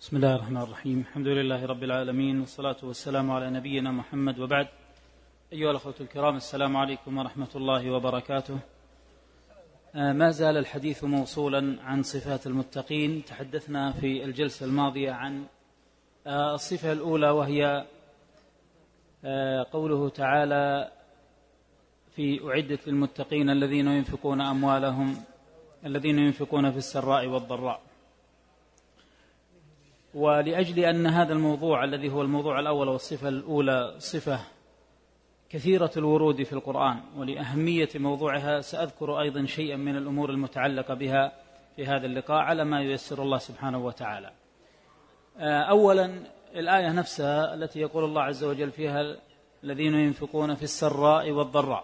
بسم الله الرحمن الرحيم. الحمد لله رب العالمين، والصلاة والسلام على نبينا محمد، وبعد. أيها الأخوة الكرام، السلام عليكم ورحمة الله وبركاته. ما زال الحديث موصولا عن صفات المتقين. تحدثنا في الجلسة الماضية عن الصفة الأولى، وهي قوله تعالى في أعدت للمتقين الذين ينفقون في السراء والضراء. ولأجل أن هذا الموضوع الذي هو الموضوع الأول والصفة الأولى صفة كثيرة الورود في القرآن، ولأهمية موضوعها سأذكر أيضا شيئا من الأمور المتعلقة بها في هذا اللقاء على ما ييسر الله سبحانه وتعالى. أولا الآية نفسها التي يقول الله عز وجل فيها الذين ينفقون في السراء والضراء.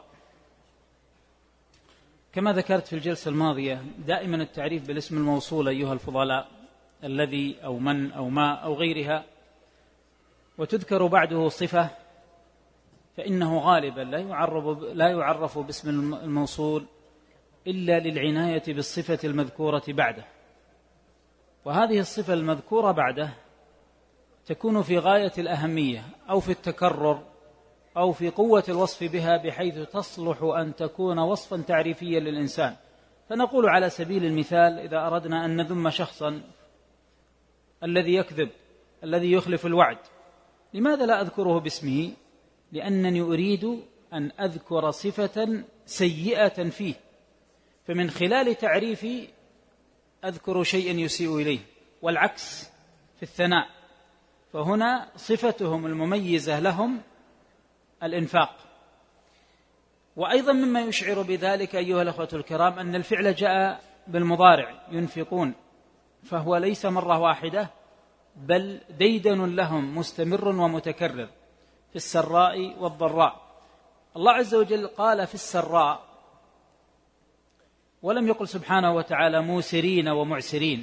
كما ذكرت في الجلسة الماضية، دائما التعريف بالاسم الموصول أيها الفضلاء الذي أو من أو ما أو غيرها، وتذكر بعده صفة، فإنه غالبا لا يعرف باسم الموصول إلا للعناية بالصفة المذكورة بعده، وهذه الصفة المذكورة بعده تكون في غاية الأهمية أو في التكرر أو في قوة الوصف بها، بحيث تصلح أن تكون وصفا تعريفيا للإنسان. فنقول على سبيل المثال، إذا أردنا أن نذم شخصا الذي يكذب، الذي يخلف الوعد، لماذا لا أذكره باسمه؟ لأنني أريد أن أذكر صفة سيئة فيه، فمن خلال تعريفي أذكر شيئا يسيء إليه، والعكس في الثناء. فهنا صفتهم المميزة لهم الإنفاق. وأيضا مما يشعر بذلك أيها الأخوة الكرام أن الفعل جاء بالمضارع ينفقون، فهو ليس مرة واحدة، بل ديدن لهم مستمر ومتكرر في السراء والضراء. الله عز وجل قال في السراء، ولم يقل سبحانه وتعالى موسرين ومعسرين،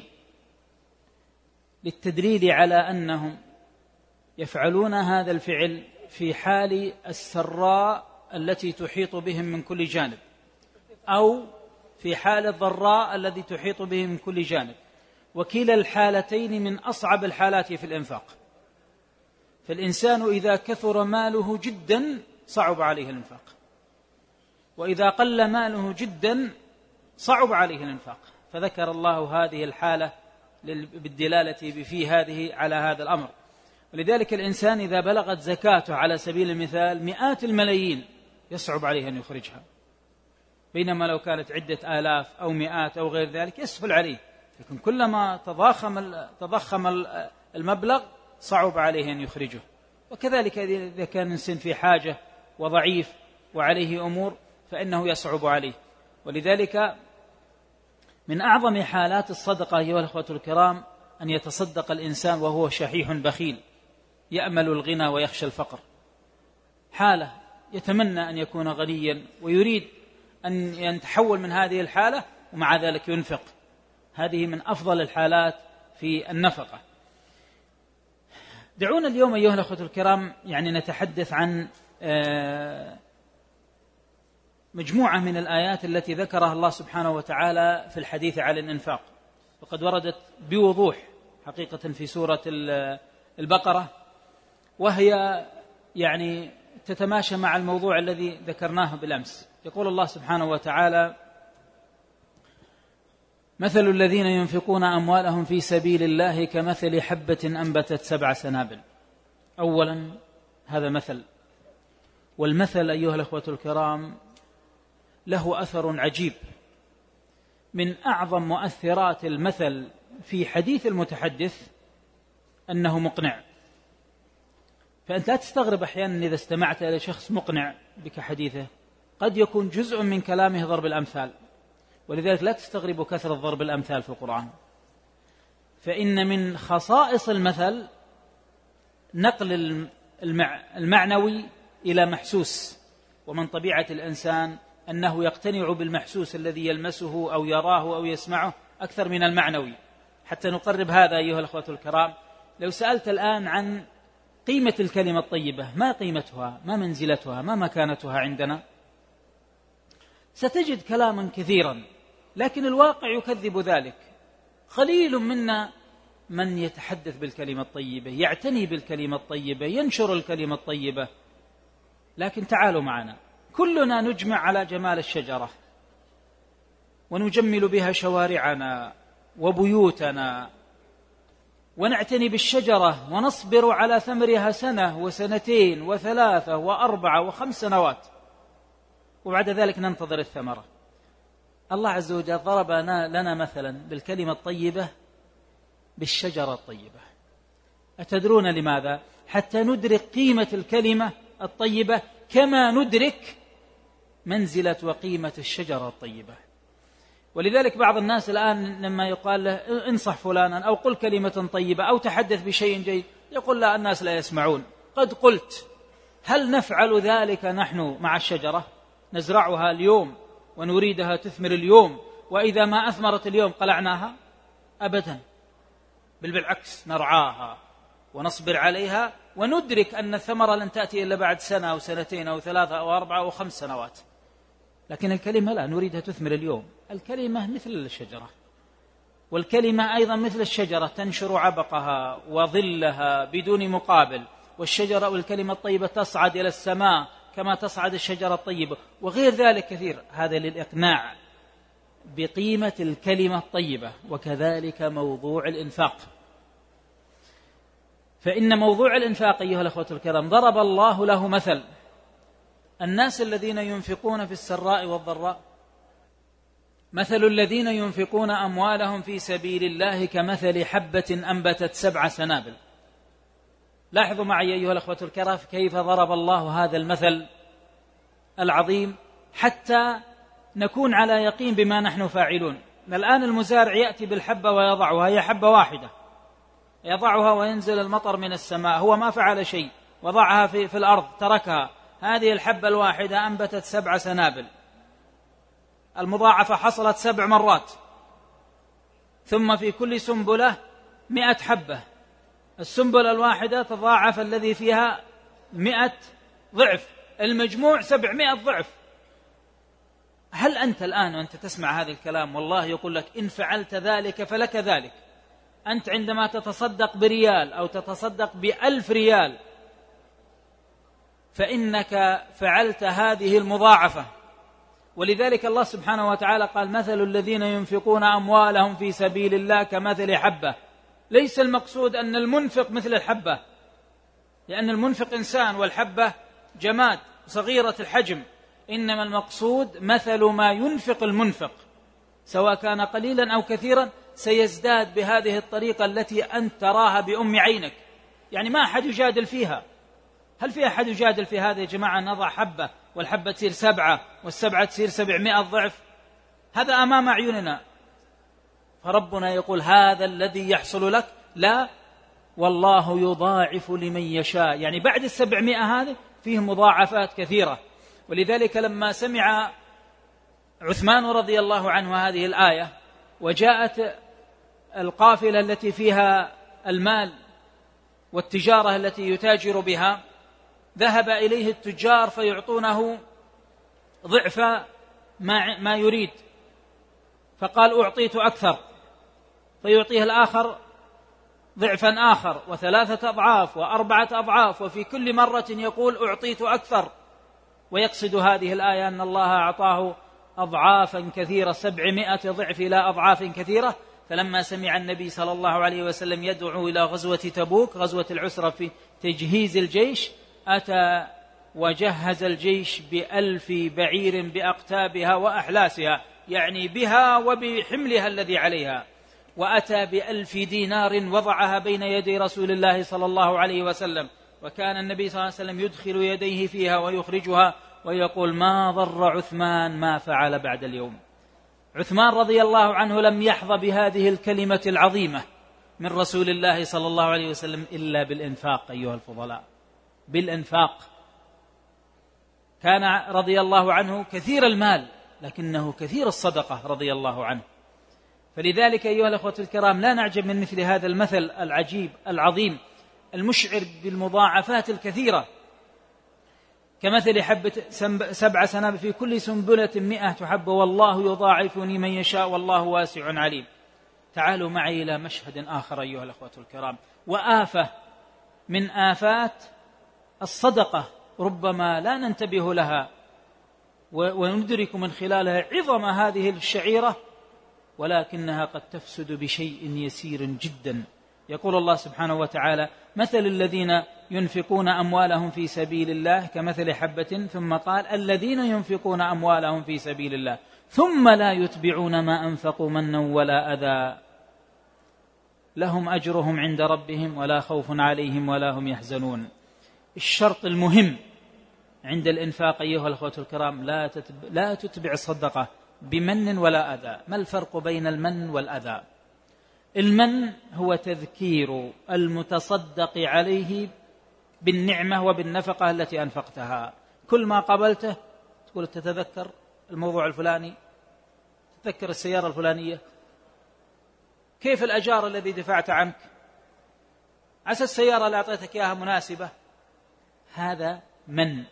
للتدليل على أنهم يفعلون هذا الفعل في حال السراء التي تحيط بهم من كل جانب، أو في حال الضراء التي تحيط بهم من كل جانب، وكلا الحالتين من أصعب الحالات في الإنفاق. فالإنسان إذا كثر ماله جدا صعب عليه الإنفاق، وإذا قل ماله جدا صعب عليه الإنفاق. فذكر الله هذه الحالة بالدلالة بفي هذه على هذا الأمر. ولذلك الإنسان إذا بلغت زكاته على سبيل المثال مئات الملايين يصعب عليه أن يخرجها، بينما لو كانت عدة آلاف أو مئات أو غير ذلك يسهل عليه. لكن كلما تضخم المبلغ صعب عليه أن يخرجه. وكذلك إذا كان الإنسان في حاجة وضعيف وعليه أمور فإنه يصعب عليه. ولذلك من أعظم حالات الصدقة أيها الأخوة الكرام أن يتصدق الإنسان وهو شحيح بخيل، يأمل الغنى ويخشى الفقر. حالة يتمنى أن يكون غنيا ويريد أن يتحول من هذه الحالة، ومع ذلك ينفق. هذه من أفضل الحالات في النفقة. دعونا اليوم أيها الأخوة الكرام نتحدث عن مجموعة من الآيات التي ذكرها الله سبحانه وتعالى في الحديث عن الإنفاق، وقد وردت بوضوح حقيقة في سورة البقرة، وهي تتماشى مع الموضوع الذي ذكرناه بالأمس. يقول الله سبحانه وتعالى: مثل الذين ينفقون أموالهم في سبيل الله كمثل حبة أنبتت 7 سنابل. أولا هذا مثل، والمثل أيها الأخوة الكرام له أثر عجيب. من أعظم مؤثرات المثل في حديث المتحدث أنه مقنع. فأنت لا تستغرب أحيانا إذا استمعت إلى شخص مقنع بك حديثه، قد يكون جزء من كلامه ضرب الأمثال، ولذلك لا تستغربوا كثرة ضرب الأمثال في القرآن. فإن من خصائص المثل نقل المعنوي إلى محسوس، ومن طبيعة الإنسان أنه يقتنع بالمحسوس الذي يلمسه أو يراه أو يسمعه أكثر من المعنوي. حتى نقرب هذا أيها الأخوة الكرام، لو سألت الآن عن قيمة الكلمة الطيبة، ما قيمتها، ما منزلتها، ما مكانتها عندنا، ستجد كلاما كثيرا، لكن الواقع يكذب ذلك. قليل منا من يتحدث بالكلمة الطيبة، يعتني بالكلمة الطيبة، ينشر الكلمة الطيبة. لكن تعالوا معنا، كلنا نجمع على جمال الشجرة ونجمل بها شوارعنا وبيوتنا، ونعتني بالشجرة ونصبر على ثمرها سنة وسنتين وثلاثة وأربعة وخمس سنوات، وبعد ذلك ننتظر الثمرة. الله عز وجل ضرب لنا مثلا بالكلمة الطيبة بالشجرة الطيبة. أتدرون لماذا؟ حتى ندرك قيمة الكلمة الطيبة كما ندرك منزلة وقيمة الشجرة الطيبة. ولذلك بعض الناس الآن لما يقال له انصح فلانا أو قل كلمة طيبة أو تحدث بشيء جيد، يقول لا، الناس لا يسمعون. قد قلت. هل نفعل ذلك نحن مع الشجرة؟ نزرعها اليوم ونريدها تثمر اليوم، وإذا ما أثمرت اليوم قلعناها؟ أبدا، بل بالعكس، نرعاها ونصبر عليها وندرك أن الثمرة لن تأتي إلا بعد سنة أو سنتين أو ثلاثة أو أربعة أو 5 سنوات. لكن الكلمة لا، نريدها تثمر اليوم. الكلمة مثل الشجرة، والكلمة أيضا مثل الشجرة تنشر عبقها وظلها بدون مقابل، والشجرة والكلمة الطيبة تصعد إلى السماء كما تصعد الشجرة الطيبة، وغير ذلك كثير. هذا للإقناع بقيمة الكلمة الطيبة. وكذلك موضوع الإنفاق، فإن موضوع الإنفاق أيها الأخوة الكرام ضرب الله له مثل: الناس الذين ينفقون في السراء والضراء، مثل الذين ينفقون أموالهم في سبيل الله كمثل حبة أنبتت 7 سنابل. لاحظوا معي أيها الأخوة الكرام كيف ضرب الله هذا المثل العظيم حتى نكون على يقين بما نحن فاعلون. الآن المزارع يأتي بالحبة ويضعها، هي حبة واحدة، يضعها وينزل المطر من السماء، هو ما فعل شيء، وضعها في الأرض تركها. هذه الحبة الواحدة أنبتت 7 سنابل، المضاعفة حصلت 7 مرات، ثم في كل سنبلة 100 حبة. السنبلة الواحدة تضاعف الذي فيها 100 ضعف، المجموع 700 ضعف. هل أنت الآن وأنت تسمع هذا الكلام والله يقول لك إن فعلت ذلك فلك ذلك، أنت عندما تتصدق بريال أو تتصدق ب1000 ريال فإنك فعلت هذه المضاعفة. ولذلك الله سبحانه وتعالى قال: مثل الذين ينفقون أموالهم في سبيل الله كمثل حبة. ليس المقصود أن المنفق مثل الحبة، لأن المنفق إنسان والحبة جماد صغيرة الحجم، إنما المقصود مثل ما ينفق المنفق، سواء كان قليلا أو كثيرا سيزداد بهذه الطريقة التي أنت تراها بأم عينك، يعني ما أحد يجادل فيها. هل في أحد يجادل في هذا يا جماعة؟ نضع حبة والحبة تصير 7 والسبعة تصير 700 ضعف، هذا أمام أعيننا. فربنا يقول هذا الذي يحصل لك، لا، والله يضاعف لمن يشاء، يعني بعد 700 هذه فيه مضاعفات كثيرة. ولذلك لما سمع عثمان رضي الله عنه هذه الآية وجاءت القافلة التي فيها المال والتجارة التي يتاجر بها، ذهب إليه التجار فيعطونه ضعف ما يريد، فقال أعطيت أكثر، فيعطيه الآخر ضعفا آخر و3 أضعاف و4 أضعاف، وفي كل مرة يقول أعطيت أكثر، ويقصد هذه الآية أن الله أعطاه أضعافا كثيرة 700 ضعف إلى أضعاف كثيرة. فلما سمع النبي صلى الله عليه وسلم يدعو إلى غزوة تبوك، غزوة العسرة في تجهيز الجيش، أتى وجهز الجيش ب1000 بعير بأقتابها وأحلاسها، يعني بها وبحملها الذي عليها، وأتى ب1000 دينار وضعها بين يدي رسول الله صلى الله عليه وسلم، وكان النبي صلى الله عليه وسلم يدخل يديه فيها ويخرجها ويقول: ما ضر عثمان ما فعل بعد اليوم. عثمان رضي الله عنه لم يحظى بهذه الكلمة العظيمة من رسول الله صلى الله عليه وسلم إلا بالإنفاق أيها الفضلاء، بالإنفاق. كان رضي الله عنه كثير المال لكنه كثير الصدقة رضي الله عنه. فلذلك أيها الأخوة الكرام لا نعجب من مثل هذا المثل العجيب العظيم المشعر بالمضاعفات الكثيرة، كمثل حبة 7 سنابل في كل سنبلة 100 حبة، والله يضاعف لمن يشاء والله واسع عليم. تعالوا معي إلى مشهد آخر أيها الأخوة الكرام، وآفة من آفات الصدقة ربما لا ننتبه لها وندرك من خلالها عظم هذه الشعيرة، ولكنها قد تفسد بشيء يسير جدا. يقول الله سبحانه وتعالى: مثل الذين ينفقون أموالهم في سبيل الله كمثل حبة، ثم قال: الذين ينفقون أموالهم في سبيل الله ثم لا يتبعون ما أنفقوا منا ولا أذى لهم أجرهم عند ربهم ولا خوف عليهم ولا هم يحزنون. الشرط المهم عند الإنفاق أيها الأخوة الكرام: لا تتبع الصدقة بمن ولا أذى. ما الفرق بين المن والأذى؟ المن هو تذكير المتصدق عليه بالنعمة وبالنفقة التي أنفقتها. كل ما قبلته تقول تتذكر الموضوع الفلاني، تتذكر السيارة الفلانية، كيف الأجار الذي دفعت عنك، عسى السيارة اللي أعطيتك إياها مناسبة. هذا من.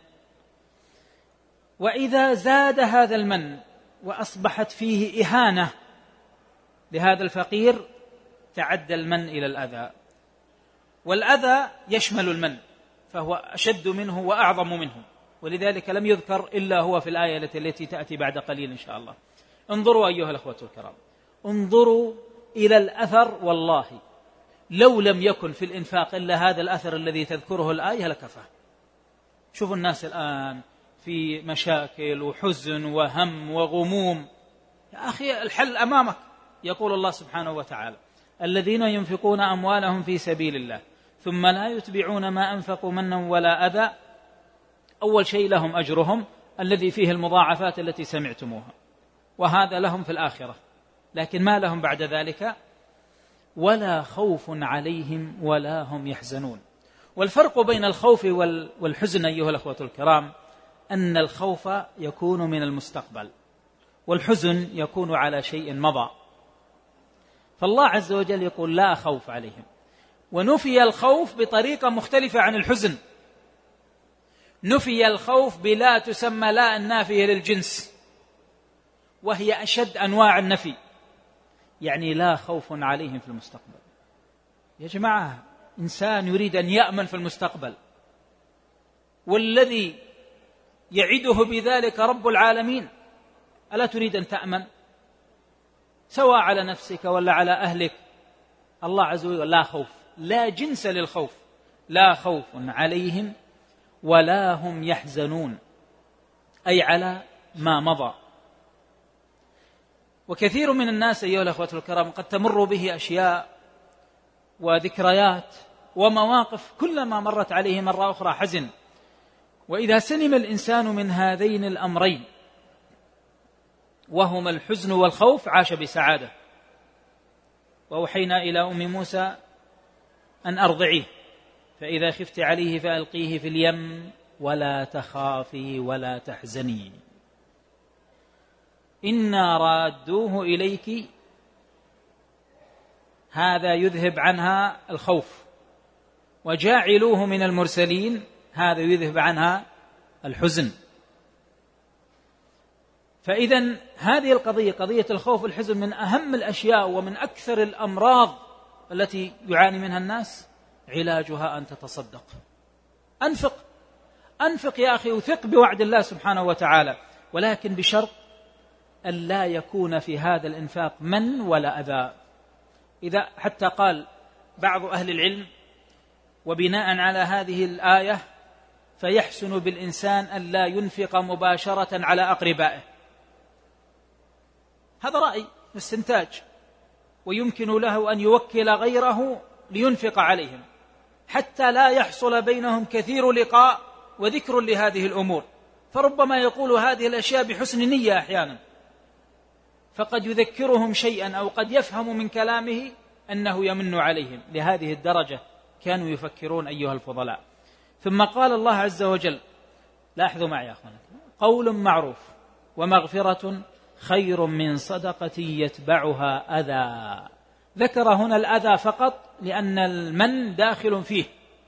وإذا زاد هذا المن وأصبحت فيه إهانة لهذا الفقير تعدى المن إلى الأذى، والأذى يشمل المن فهو أشد منه وأعظم منه، ولذلك لم يذكر إلا هو في الآية التي تأتي بعد قليل إن شاء الله. انظروا أيها الأخوة الكرام، انظروا إلى الأثر. والله لو لم يكن في الإنفاق إلا هذا الأثر الذي تذكره الآية لكفى. شوفوا الناس الآن في مشاكل وحزن وهم وغموم. يا أخي الحل أمامك. يقول الله سبحانه وتعالى: الذين ينفقون أموالهم في سبيل الله ثم لا يتبعون ما أنفقوا منا ولا أذى. أول شيء لهم أجرهم الذي فيه المضاعفات التي سمعتموها، وهذا لهم في الآخرة، لكن ما لهم بعد ذلك ولا خوف عليهم ولا هم يحزنون. والفرق بين الخوف والحزن أيها الأخوة الكرام أن الخوف يكون من المستقبل والحزن يكون على شيء مضى. فالله عز وجل يقول: لا خوف عليهم، ونفي الخوف بطريقة مختلفة عن الحزن. نفي الخوف بلا تسمى لا النافية للجنس، وهي أشد أنواع النفي، يعني لا خوف عليهم في المستقبل. يا جماعة، إنسان يريد أن يأمن في المستقبل، والذي يعده بذلك رب العالمين. ألا تريد أن تأمن سواء على نفسك ولا على أهلك؟ الله عز وجل لا خوف، لا جنس للخوف، لا خوف عليهم ولا هم يحزنون، أي على ما مضى. وكثير من الناس أيها الأخوة الكرام قد تمر به أشياء وذكريات ومواقف كلما مرت عليه مرة أخرى حزن. وإذا سلم الإنسان من هذين الأمرين وهما الحزن والخوف عاش بسعادة. وأوحينا إلى أم موسى أن أرضعيه، فإذا خفت عليه فألقيه في اليم ولا تخافي ولا تحزني إنا رادوه إليك. هذا يذهب عنها الخوف. وجاعلوه من المرسلين، هذا يذهب عنها الحزن. فإذن هذه القضية، قضية الخوف والحزن، من أهم الأشياء ومن أكثر الأمراض التي يعاني منها الناس. علاجها أن تتصدق. أنفق يا أخي، وثق بوعد الله سبحانه وتعالى، ولكن بشرط أن لا يكون في هذا الإنفاق من ولا أذى. إذا حتى قال بعض أهل العلم: وبناء على هذه الآية فيحسن بالإنسان أن لا ينفق مباشرة على أقربائه. هذا رأي استنتاج، ويمكن له أن يوكل غيره لينفق عليهم حتى لا يحصل بينهم كثير لقاء وذكر لهذه الأمور. فربما يقول هذه الأشياء بحسن نية أحيانا، فقد يذكرهم شيئا أو قد يفهم من كلامه أنه يمن عليهم. لهذه الدرجة كانوا يفكرون أيها الفضلاء. ثم قال الله عز وجل، لاحظوا معي يا أخوان: قول معروف ومغفرة خير من صدقة يتبعها أذى. ذكر هنا الأذى فقط لأن المن داخل فيه.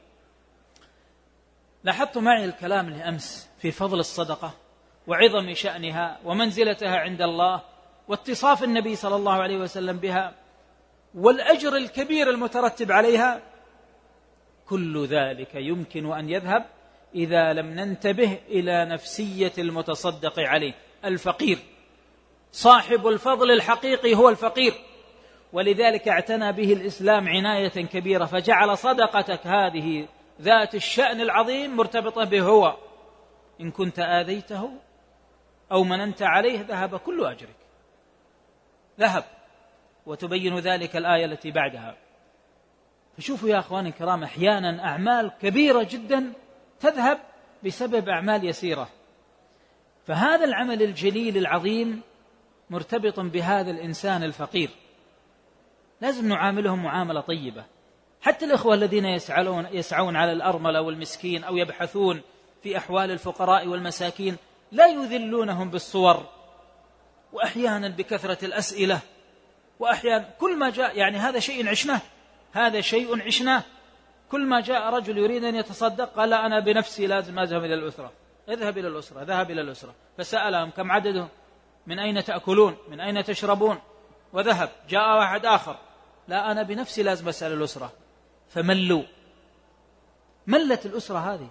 لاحظت معي الكلام لأمس في فضل الصدقة وعظم شأنها ومنزلتها عند الله واتصاف النبي صلى الله عليه وسلم بها. والأجر الكبير المترتب عليها، كل ذلك يمكن أن يذهب إذا لم ننتبه إلى نفسية المتصدق عليه. الفقير صاحب الفضل الحقيقي هو الفقير، ولذلك اعتنى به الإسلام عناية كبيرة، فجعل صدقتك هذه ذات الشأن العظيم مرتبطة به هو. إن كنت آذيته أو مننت عليه ذهب كل أجرك، ذهب. وتبين ذلك الآية التي بعدها. فشوفوا يا أخواني الكرام، أحيانا أعمال كبيرة جدا تذهب بسبب أعمال يسيرة. فهذا العمل الجليل العظيم مرتبط بهذا الإنسان الفقير، لازم نعاملهم معاملة طيبة. حتى الإخوة الذين يسعون على الأرملة والمسكين أو يبحثون في أحوال الفقراء والمساكين لا يذلونهم بالصور، وأحيانا بكثرة الأسئلة، وأحيانا كل ما جاء، يعني هذا شيء عشناه، هذا شيء عشناه. كل ما جاء رجل يريد أن يتصدق قال لا أنا بنفسي لازم أذهب إلى الأسرة. اذهب إلى الأسرة، ذهب إلى الأسرة، فسألهم كم عددهم، من أين تأكلون، من أين تشربون، وذهب. جاء واحد آخر لا أنا بنفسي لازم أسأل الأسرة، فملوا. ملت الأسرة هذه.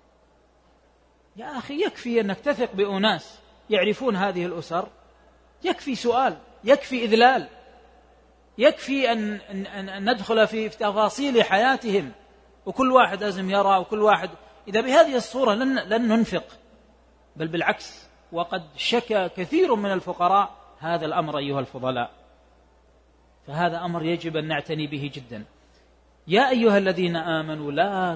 يا أخي يكفي أنك تثق بأناس يعرفون هذه الأسر، يكفي سؤال، يكفي إذلال، يكفي أن ندخل في تفاصيل حياتهم، وكل واحد لازم يرى، وكل واحد. إذا بهذه الصورة لن ننفق، بل بالعكس. وقد شكى كثير من الفقراء هذا الأمر أيها الفضلاء. فهذا أمر يجب أن نعتني به جدا. يا أيها الذين آمنوا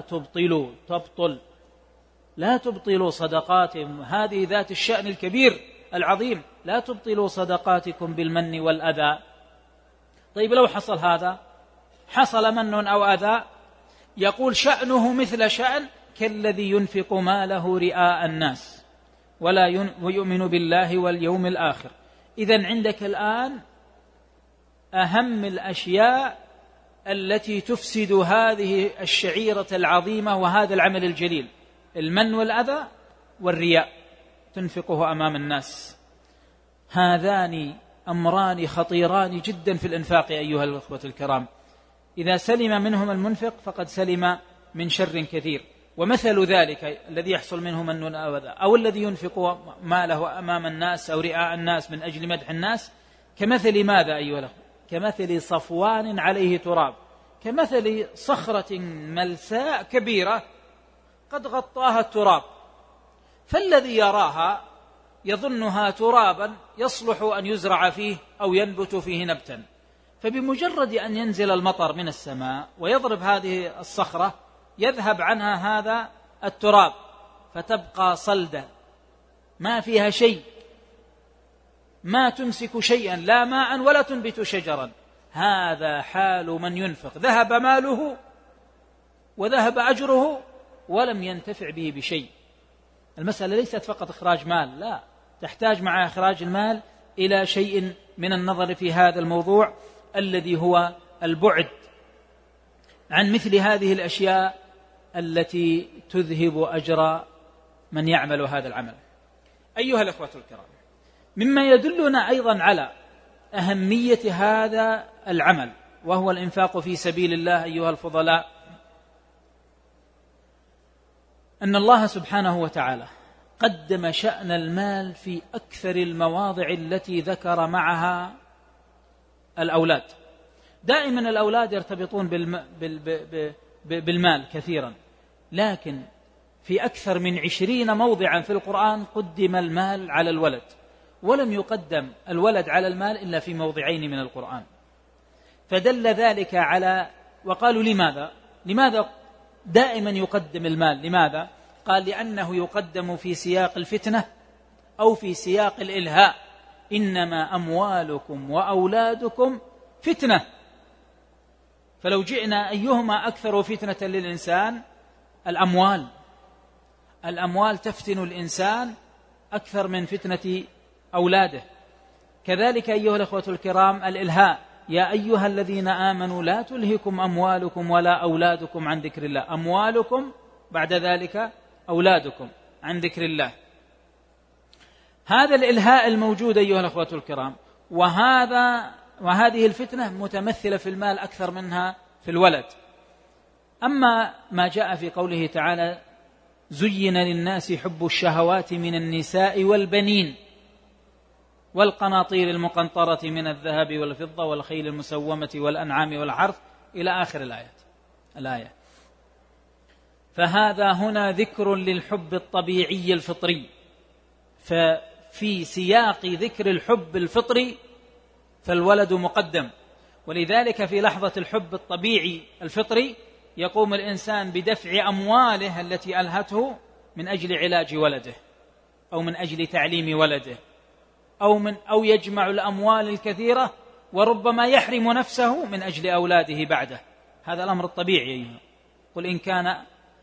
لا تبطلوا صدقاتهم، هذه ذات الشأن الكبير العظيم، لا تبطلوا صدقاتكم بالمن والأذى. طيب لو حصل هذا، حصل من أو أذى، يقول شأنه مثل شأن كالذي ينفق ماله رئاء الناس ولا يؤمن بالله واليوم الآخر. إذن عندك الآن أهم الأشياء التي تفسد هذه الشعيرة العظيمة وهذا العمل الجليل: المن والأذى والرياء، تنفقه أمام الناس. هذان أمران خطيران جدا في الإنفاق أيها الأخوة الكرام. إذا سلم منهم المنفق فقد سلم من شر كثير. ومثل ذلك الذي يحصل منه من أو أذى، أو الذي ينفق ماله أمام الناس أو رئاء الناس من أجل مدح الناس، كمثل ماذا أيها الأخوة؟ كمثل صفوان عليه تراب، كمثل صخرة ملساء كبيرة قد غطاها التراب، فالذي يراها يظنها ترابا يصلح أن يزرع فيه أو ينبت فيه نبتا، فبمجرد أن ينزل المطر من السماء ويضرب هذه الصخرة يذهب عنها هذا التراب، فتبقى صلدة ما فيها شيء، ما تمسك شيئا، لا ماء ولا تنبت شجرا. هذا حال من ينفق، ذهب ماله وذهب أجره ولم ينتفع به بشيء. المسألة ليست فقط إخراج مال، لا، تحتاج مع إخراج المال إلى شيء من النظر في هذا الموضوع الذي هو البعد عن مثل هذه الأشياء التي تذهب أجر من يعمل هذا العمل. أيها الأخوة الكرام، مما يدلنا أيضا على أهمية هذا العمل وهو الإنفاق في سبيل الله أيها الفضلاء، أن الله سبحانه وتعالى قدم شأن المال في أكثر المواضع التي ذكر معها الأولاد. دائما الأولاد يرتبطون بالمال كثيرا، لكن في أكثر من 20 موضعا في القرآن قدم المال على الولد، ولم يقدم الولد على المال إلا في موضعين من القرآن. فدل ذلك على، وقالوا لماذا دائما يقدم المال؟ لماذا؟ قال لأنه يقدم في سياق الفتنة أو في سياق الإلهاء. إنما أموالكم وأولادكم فتنة. فلو جئنا أيهما أكثر فتنة للإنسان؟ الأموال تفتن الإنسان أكثر من فتنة أولاده. كذلك أيها الأخوة الكرام الإلهاء: يا أيها الذين آمنوا لا تلهكم أموالكم ولا أولادكم عن ذكر الله. أموالكم بعد ذلك أولادكم عن ذكر الله. هذا الإلهاء الموجود أيها الأخوة الكرام، وهذه الفتنة متمثلة في المال أكثر منها في الولد. أما ما جاء في قوله تعالى زين للناس حب الشهوات من النساء والبنين والقناطير المقنطرة من الذهب والفضة والخيل المسومة والأنعام والحرث إلى آخر الآية. فهذا هنا ذكر للحب الطبيعي الفطري، ففي سياق ذكر الحب الفطري فالولد مقدم، ولذلك في لحظة الحب الطبيعي الفطري يقوم الإنسان بدفع أمواله التي ألهته من أجل علاج ولده أو من أجل تعليم ولده أو يجمع الأموال الكثيرة وربما يحرم نفسه من أجل أولاده بعده. هذا الأمر الطبيعي. قل إن كان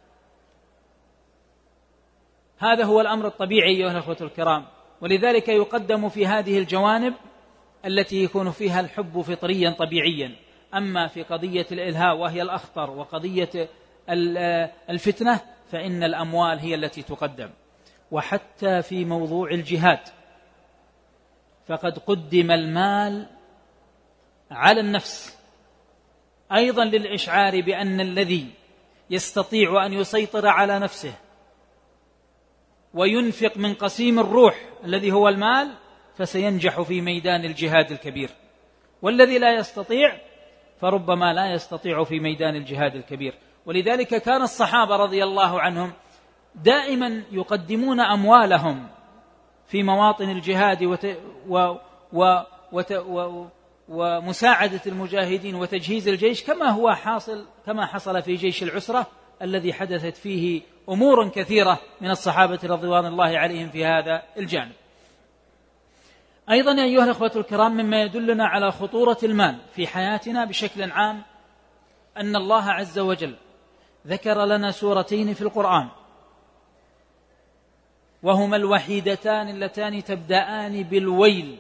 هذا هو الأمر الطبيعي أيها الأخوة الكرام. ولذلك يقدم في هذه الجوانب التي يكون فيها الحب فطريا طبيعيا. أما في قضية الإلهاء وهي الأخطر وقضية الفتنة فإن الأموال هي التي تقدم. وحتى في موضوع الجهاد فقد قدم المال على النفس أيضا للإشعار بأن الذي يستطيع أن يسيطر على نفسه وينفق من قسيم الروح الذي هو المال فسينجح في ميدان الجهاد الكبير، والذي لا يستطيع فربما لا يستطيع في ميدان الجهاد الكبير. ولذلك كان الصحابة رضي الله عنهم دائما يقدمون أموالهم في مواطن الجهاد ومساعدة المجاهدين وتجهيز الجيش كما حصل في جيش العسرة الذي حدثت فيه أمور كثيرة من الصحابة رضوان الله عليهم في هذا الجانب. أيضا يا أيها الأخوة الكرام مما يدلنا على خطورة المال في حياتنا بشكل عام أن الله عز وجل ذكر لنا سورتين في القرآن وهما الوحيدتان اللتان تبدأان بالويل،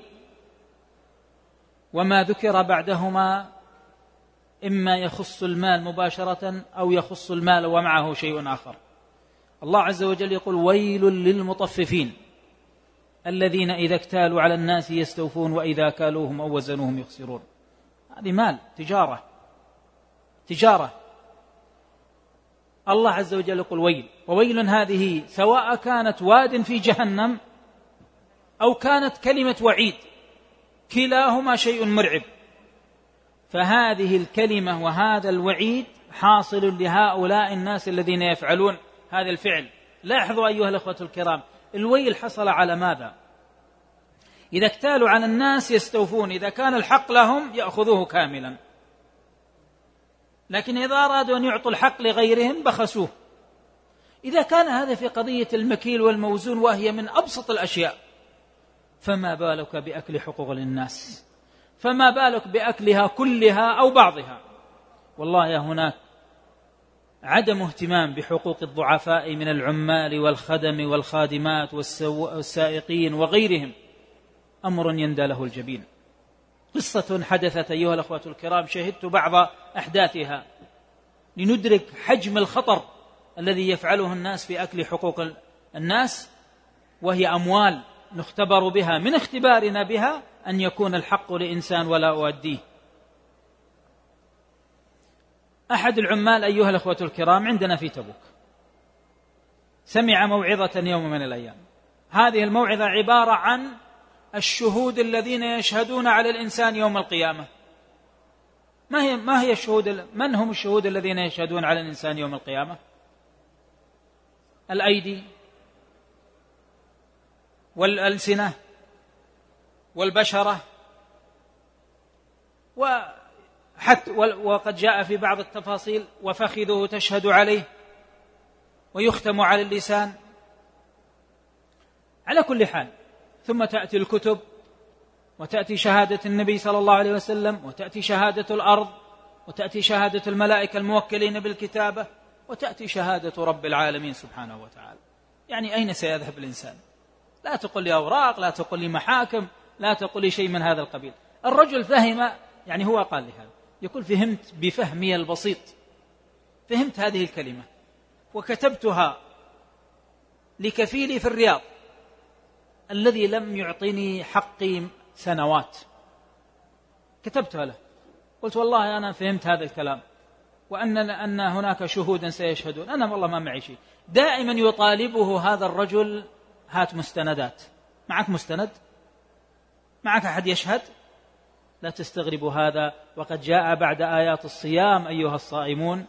وما ذكر بعدهما إما يخص المال مباشرة أو يخص المال ومعه شيء آخر. الله عز وجل يقول ويل للمطففين الذين إذا اكتالوا على الناس يستوفون وإذا كالوهم أو وزنوهم يخسرون. هذه مال تجارة. الله عز وجل يقول ويل، وويل هذه سواء كانت واد في جهنم أو كانت كلمة وعيد، كلاهما شيء مرعب. فهذه الكلمة وهذا الوعيد حاصل لهؤلاء الناس الذين يفعلون هذا الفعل. لاحظوا أيها الأخوة الكرام، الويل حصل على ماذا؟ إذا اكتالوا على الناس يستوفون، إذا كان الحق لهم يأخذوه كاملا، لكن إذا أرادوا أن يعطوا الحق لغيرهم بخسوه. إذا كان هذا في قضية المكيل والموزون وهي من أبسط الأشياء، فما بالك بأكل حقوق للناس؟ فما بالك بأكلها كلها أو بعضها؟ والله هناك عدم اهتمام بحقوق الضعفاء من العمال والخدم والخادمات والسائقين وغيرهم أمر يندى له الجبين. قصة حدثت أيها الأخوة الكرام، شهدت بعض أحداثها لندرك حجم الخطر الذي يفعله الناس في أكل حقوق الناس، وهي أموال نختبر بها من اختبارنا بها أن يكون الحق لإنسان ولا أؤديه. أحد العمال أيها الأخوة الكرام عندنا في تبوك سمع موعظة يوم من الأيام. هذه الموعظة عبارة عن الشهود الذين يشهدون على الإنسان يوم القيامة. ما هي الشهود؟ من هم الشهود الذين يشهدون على الإنسان يوم القيامة؟ الأيدي والألسنة والبشرة، وقد جاء في بعض التفاصيل وفخذه تشهد عليه ويختم على اللسان. على كل حال، ثم تأتي الكتب وتأتي شهادة النبي صلى الله عليه وسلم، وتأتي شهادة الأرض، وتأتي شهادة الملائكة الموكلين بالكتابة، وتأتي شهادة رب العالمين سبحانه وتعالى. يعني أين سيذهب الإنسان؟ لا تقل لي أوراق، لا تقل لي محاكم، لا تقل لي شيء من هذا القبيل. الرجل فهم، يعني هو قال لي هذا، يقول فهمت بفهمي البسيط، فهمت هذه الكلمة وكتبتها لكفيلي في الرياض الذي لم يعطني حقي سنوات، كتبتها له، قلت والله أنا فهمت هذا الكلام، وأن هناك شهودا سيشهدون، أنا والله ما معي شيء. دائما يطالبه هذا الرجل: هات مستندات. معك مستند؟ معك أحد يشهد؟ لا تستغربوا هذا، وقد جاء بعد آيات الصيام أيها الصائمون: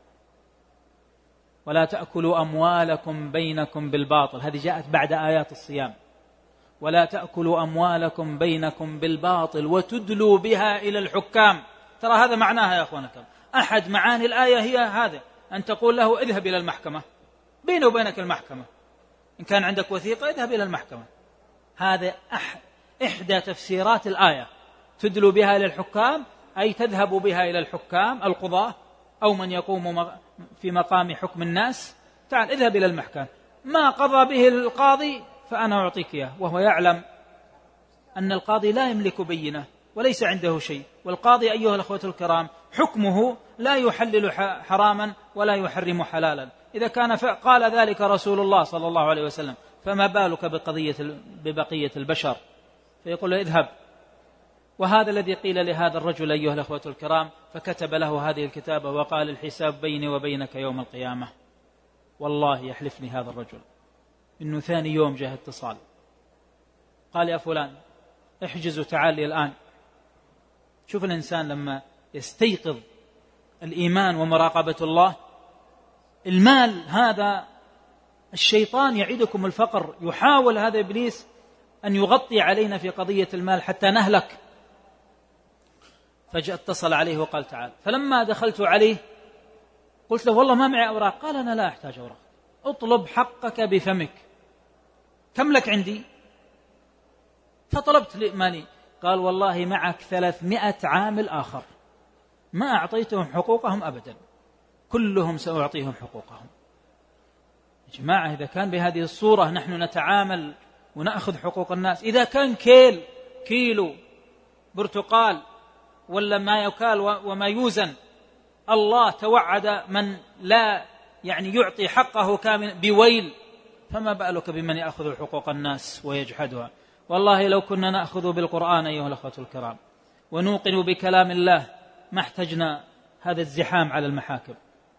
ولا تأكلوا أموالكم بينكم بالباطل. هذه جاءت بعد آيات الصيام: ولا تأكلوا أموالكم بينكم بالباطل وتدلوا بها إلى الحكام. ترى هذا معناها يا أخوانكم، أحد معاني الآية هي هذا، أن تقول له: اذهب إلى المحكمة، بيني وبينك المحكمة، إن كان عندك وثيقة اذهب إلى المحكمة. هذا إحدى تفسيرات الآية: تدلوا بها إلى الحكام، أي تذهب بها إلى الحكام القضاة أو من يقوم في مقام حكم الناس. تعال اذهب إلى المحكمة، ما قضى به القاضي فأنا أعطيك إياه، وهو يعلم أن القاضي لا يملك بينة وليس عنده شيء. والقاضي أيها الأخوة الكرام حكمه لا يحلل حراما ولا يحرم حلالا. إذا كان قال ذلك رسول الله صلى الله عليه وسلم، فما بالك ببقية البشر؟ فيقول له: اذهب. وهذا الذي قيل لهذا الرجل أيها الأخوة الكرام، فكتب له هذه الكتابة وقال: الحساب بيني وبينك يوم القيامة. والله يحلفني هذا الرجل إنه ثاني يوم جاء اتصال، قال: يا فلان احجز وتعال لي الآن. شوف الإنسان لما يستيقظ الإيمان ومراقبة الله. المال هذا الشيطان يعيدكم الفقر، يحاول هذا إبليس أن يغطي علينا في قضية المال حتى نهلك. فجأة اتصل عليه وقال: تعال. فلما دخلت عليه قلت له: والله ما معي أوراق. قال: أنا لا أحتاج أوراق، اطلب حقك بفمك. كم لك عندي؟ فطلبت مالي. قال: والله معك 300 عامل آخر ما أعطيتهم حقوقهم أبدا، كلهم سأعطيهم حقوقهم. يا جماعة، إذا كان بهذه الصورة نحن نتعامل ونأخذ حقوق الناس، إذا كان كيلو برتقال ولا ما يكال وما يوزن، الله توعد من لا يعطي حقه كامل بويل، فما بالك بمن يأخذ حقوق الناس ويجحدها. والله لو كنا نأخذ بالقرآن أيها الأخوة الكرام ونوقن بكلام الله ما احتجنا هذا الزحام على المحاكم.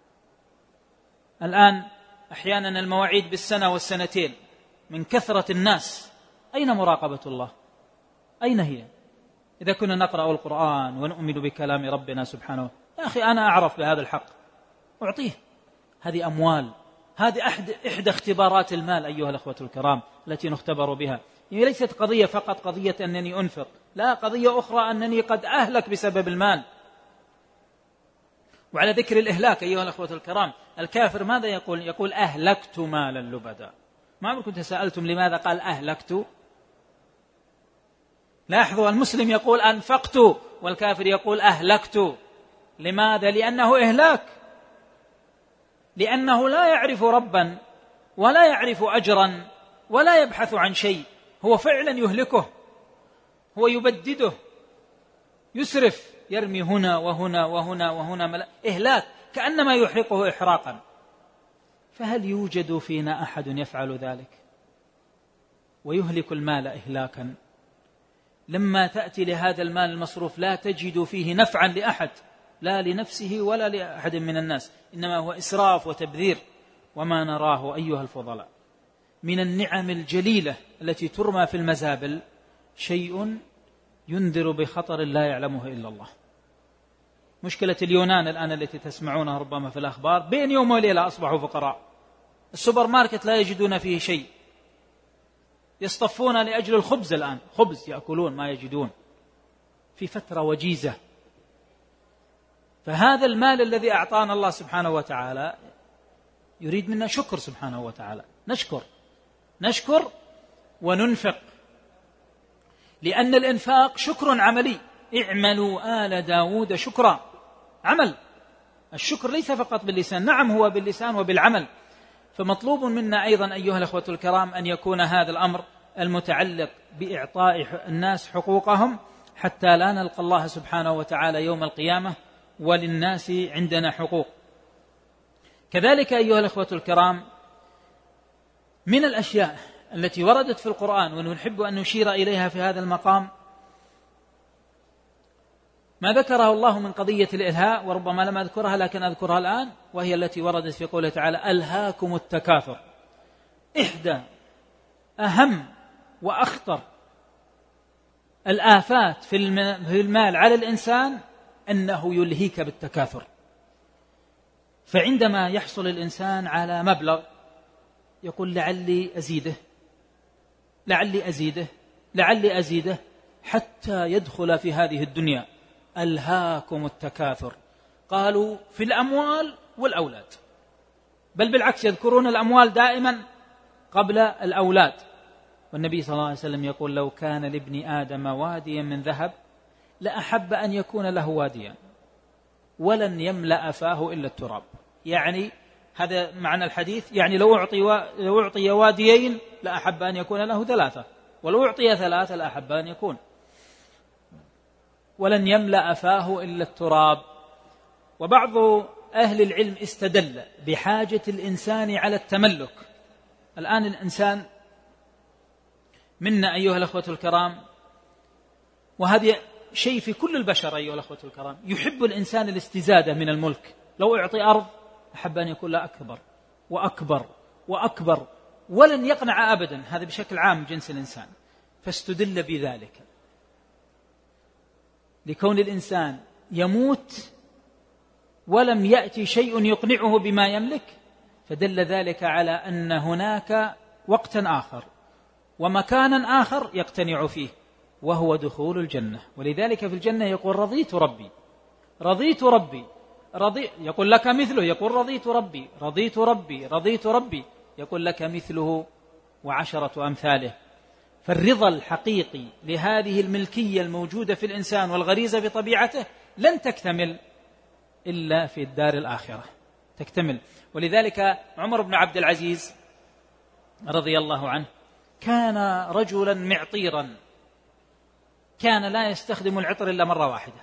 الآن أحيانا المواعيد بالسنة والسنتين من كثرة الناس. أين مراقبة الله؟ أين هي؟ إذا كنا نقرأ القرآن ونؤمن بكلام ربنا سبحانه، يا أخي أنا أعرف بهذا الحق أعطيه. هذه أموال، هذه إحدى اختبارات المال أيها الأخوة الكرام التي نختبر بها. هي ليست قضية فقط قضية أنني أنفق، لا، قضية أخرى أنني قد أهلك بسبب المال. وعلى ذكر الإهلاك أيها الأخوة الكرام، الكافر ماذا يقول؟ يقول: أهلكت مالا لبدا. ما عمركم تسألتم لماذا قال أهلكت؟ لاحظوا، المسلم يقول أنفقت والكافر يقول أهلكت. لماذا؟ لأنه إهلاك، لأنه لا يعرف ربا ولا يعرف أجرا ولا يبحث عن شيء، هو فعلا يهلكه، هو يبدده، يسرف، يرمي هنا وهنا وهنا وهنا، إهلاك، كأنما يحرقه إحراقا. فهل يوجد فينا أحد يفعل ذلك ويهلك المال إهلاكا؟ لما تأتي لهذا المال المصروف لا تجد فيه نفعا لأحد، لا لنفسه ولا لأحد من الناس، إنما هو إسراف وتبذير. وما نراه أيها الفضلاء من النعم الجليلة التي ترمى في المزابل شيء ينذر بخطر لا يعلمه إلا الله. مشكلة اليونان الآن التي تسمعونها ربما في الأخبار، بين يوم وليلة أصبحوا فقراء. السوبر ماركت لا يجدون فيه شيء، يصطفون لأجل الخبز الآن، خبز يأكلون ما يجدون في فترة وجيزة. فهذا المال الذي أعطانا الله سبحانه وتعالى يريد منا شكر سبحانه وتعالى، نشكر وننفق، لأن الإنفاق شكر عملي. اعملوا آل داود شكرا، عمل. الشكر ليس فقط باللسان، نعم هو باللسان وبالعمل. فمطلوب منا أيضا أيها الأخوة الكرام أن يكون هذا الأمر المتعلق بإعطاء الناس حقوقهم حتى لا نلقى الله سبحانه وتعالى يوم القيامة وللناس عندنا حقوق. كذلك أيها الأخوة الكرام من الأشياء التي وردت في القرآن ونحب أن نشير إليها في هذا المقام ما ذكره الله من قضية الإلهاء، وربما لم أذكرها لكن أذكرها الآن، وهي التي وردت في قوله تعالى ألهاكم التكاثر. إحدى أهم وأخطر الآفات في المال على الإنسان أنه يلهيك بالتكاثر. فعندما يحصل الإنسان على مبلغ يقول لعلي أزيده لعلي أزيده لعلي أزيده حتى يدخل في هذه الدنيا. ألهاكم التكاثر، قالوا في الأموال والأولاد، بل بالعكس يذكرون الأموال دائما قبل الأولاد. والنبي صلى الله عليه وسلم يقول لو كان لابن آدم واديا من ذهب لأحب أن يكون له واديا ولن يملأ فاه إلا التراب. يعني هذا معنى الحديث، يعني لو أعطي واديين لأحب أن يكون له 3، ولو أعطي 3 لأحب أن يكون، ولن يملأ فاه إلا التراب. وبعض أهل العلم استدل بحاجة الإنسان على التملك. الآن الإنسان منا أيها الأخوة الكرام، وهذا شيء في كل البشر أيها الأخوة الكرام، يحب الإنسان الاستزادة من الملك. لو أعطي أرض أحب أن يكون لا أكبر وأكبر وأكبر، ولن يقنع أبدا. هذا بشكل عام جنس الإنسان. فاستدل بذلك لكون الإنسان يموت ولم يأتي شيء يقنعه بما يملك، فدل ذلك على أن هناك وقتا آخر ومكانا آخر يقتنع فيه، وهو دخول الجنة. ولذلك في الجنة يقول رضيت ربي رضيت ربي يقول لك مثله، يقول رضيت ربي رضيت ربي رضيت ربي، يقول لك مثله و10 أمثاله. فالرضا الحقيقي لهذه الملكية الموجودة في الإنسان والغريزة بطبيعته لن تكتمل إلا في الدار الآخرة تكتمل. ولذلك عمر بن عبد العزيز رضي الله عنه كان رجلا معطيرا، كان لا يستخدم العطر إلا مرة واحدة،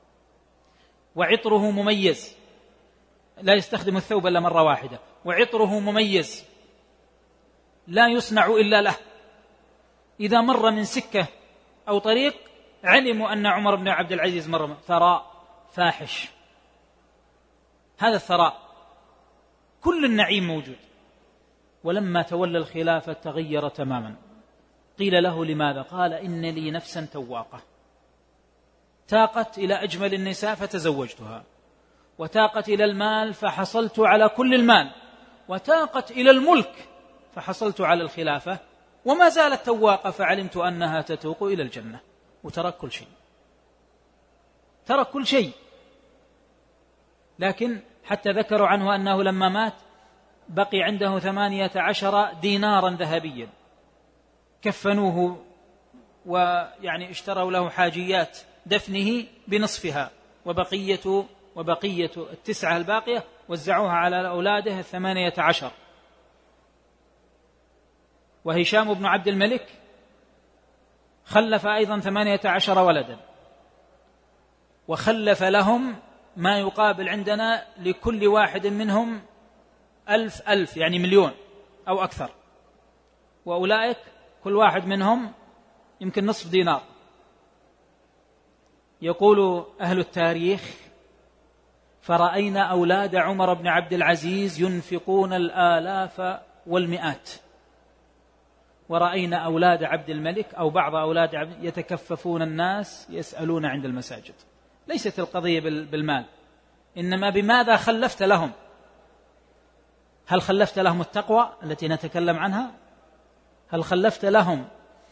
وعطره مميز، لا يستخدم الثوب إلا مرة واحدة، وعطره مميز لا يصنع إلا له. إذا مر من سكة أو طريق علموا أن عمر بن عبد العزيز مر. ثراء فاحش، هذا الثراء كل النعيم موجود. ولما تولى الخلافة تغير تماما. قيل له لماذا؟ قال إن لي نفسا تواقة، تاقت إلى أجمل النساء فتزوجتها، وتاقت إلى المال فحصلت على كل المال، وتاقت إلى الملك فحصلت على الخلافة، وما زالت تواقة فعلمت أنها تتوق إلى الجنة. وترك كل شيء، ترك كل شيء. لكن حتى ذكروا عنه أنه لما مات بقي عنده 18 دينارا ذهبيا، كفنوه ويعني اشتروا له حاجيات دفنه بنصفها، وبقية 9 الباقية وزعوها على أولاده 18. وهشام بن عبد الملك خلف أيضا 18 ولدا، وخلف لهم ما يقابل عندنا لكل واحد منهم 1000 يعني 1,000,000 أو أكثر، وأولئك كل واحد منهم يمكن نصف دينار. يقول أهل التاريخ فرأينا أولاد عمر بن عبد العزيز ينفقون الآلاف والمئات، ورأينا أولاد عبد الملك أو بعض أولاد عبد يتكففون الناس يسألون عند المساجد. ليست القضية بالمال، إنما بماذا خلفت لهم. هل خلفت لهم التقوى التي نتكلم عنها؟ هل خلفت لهم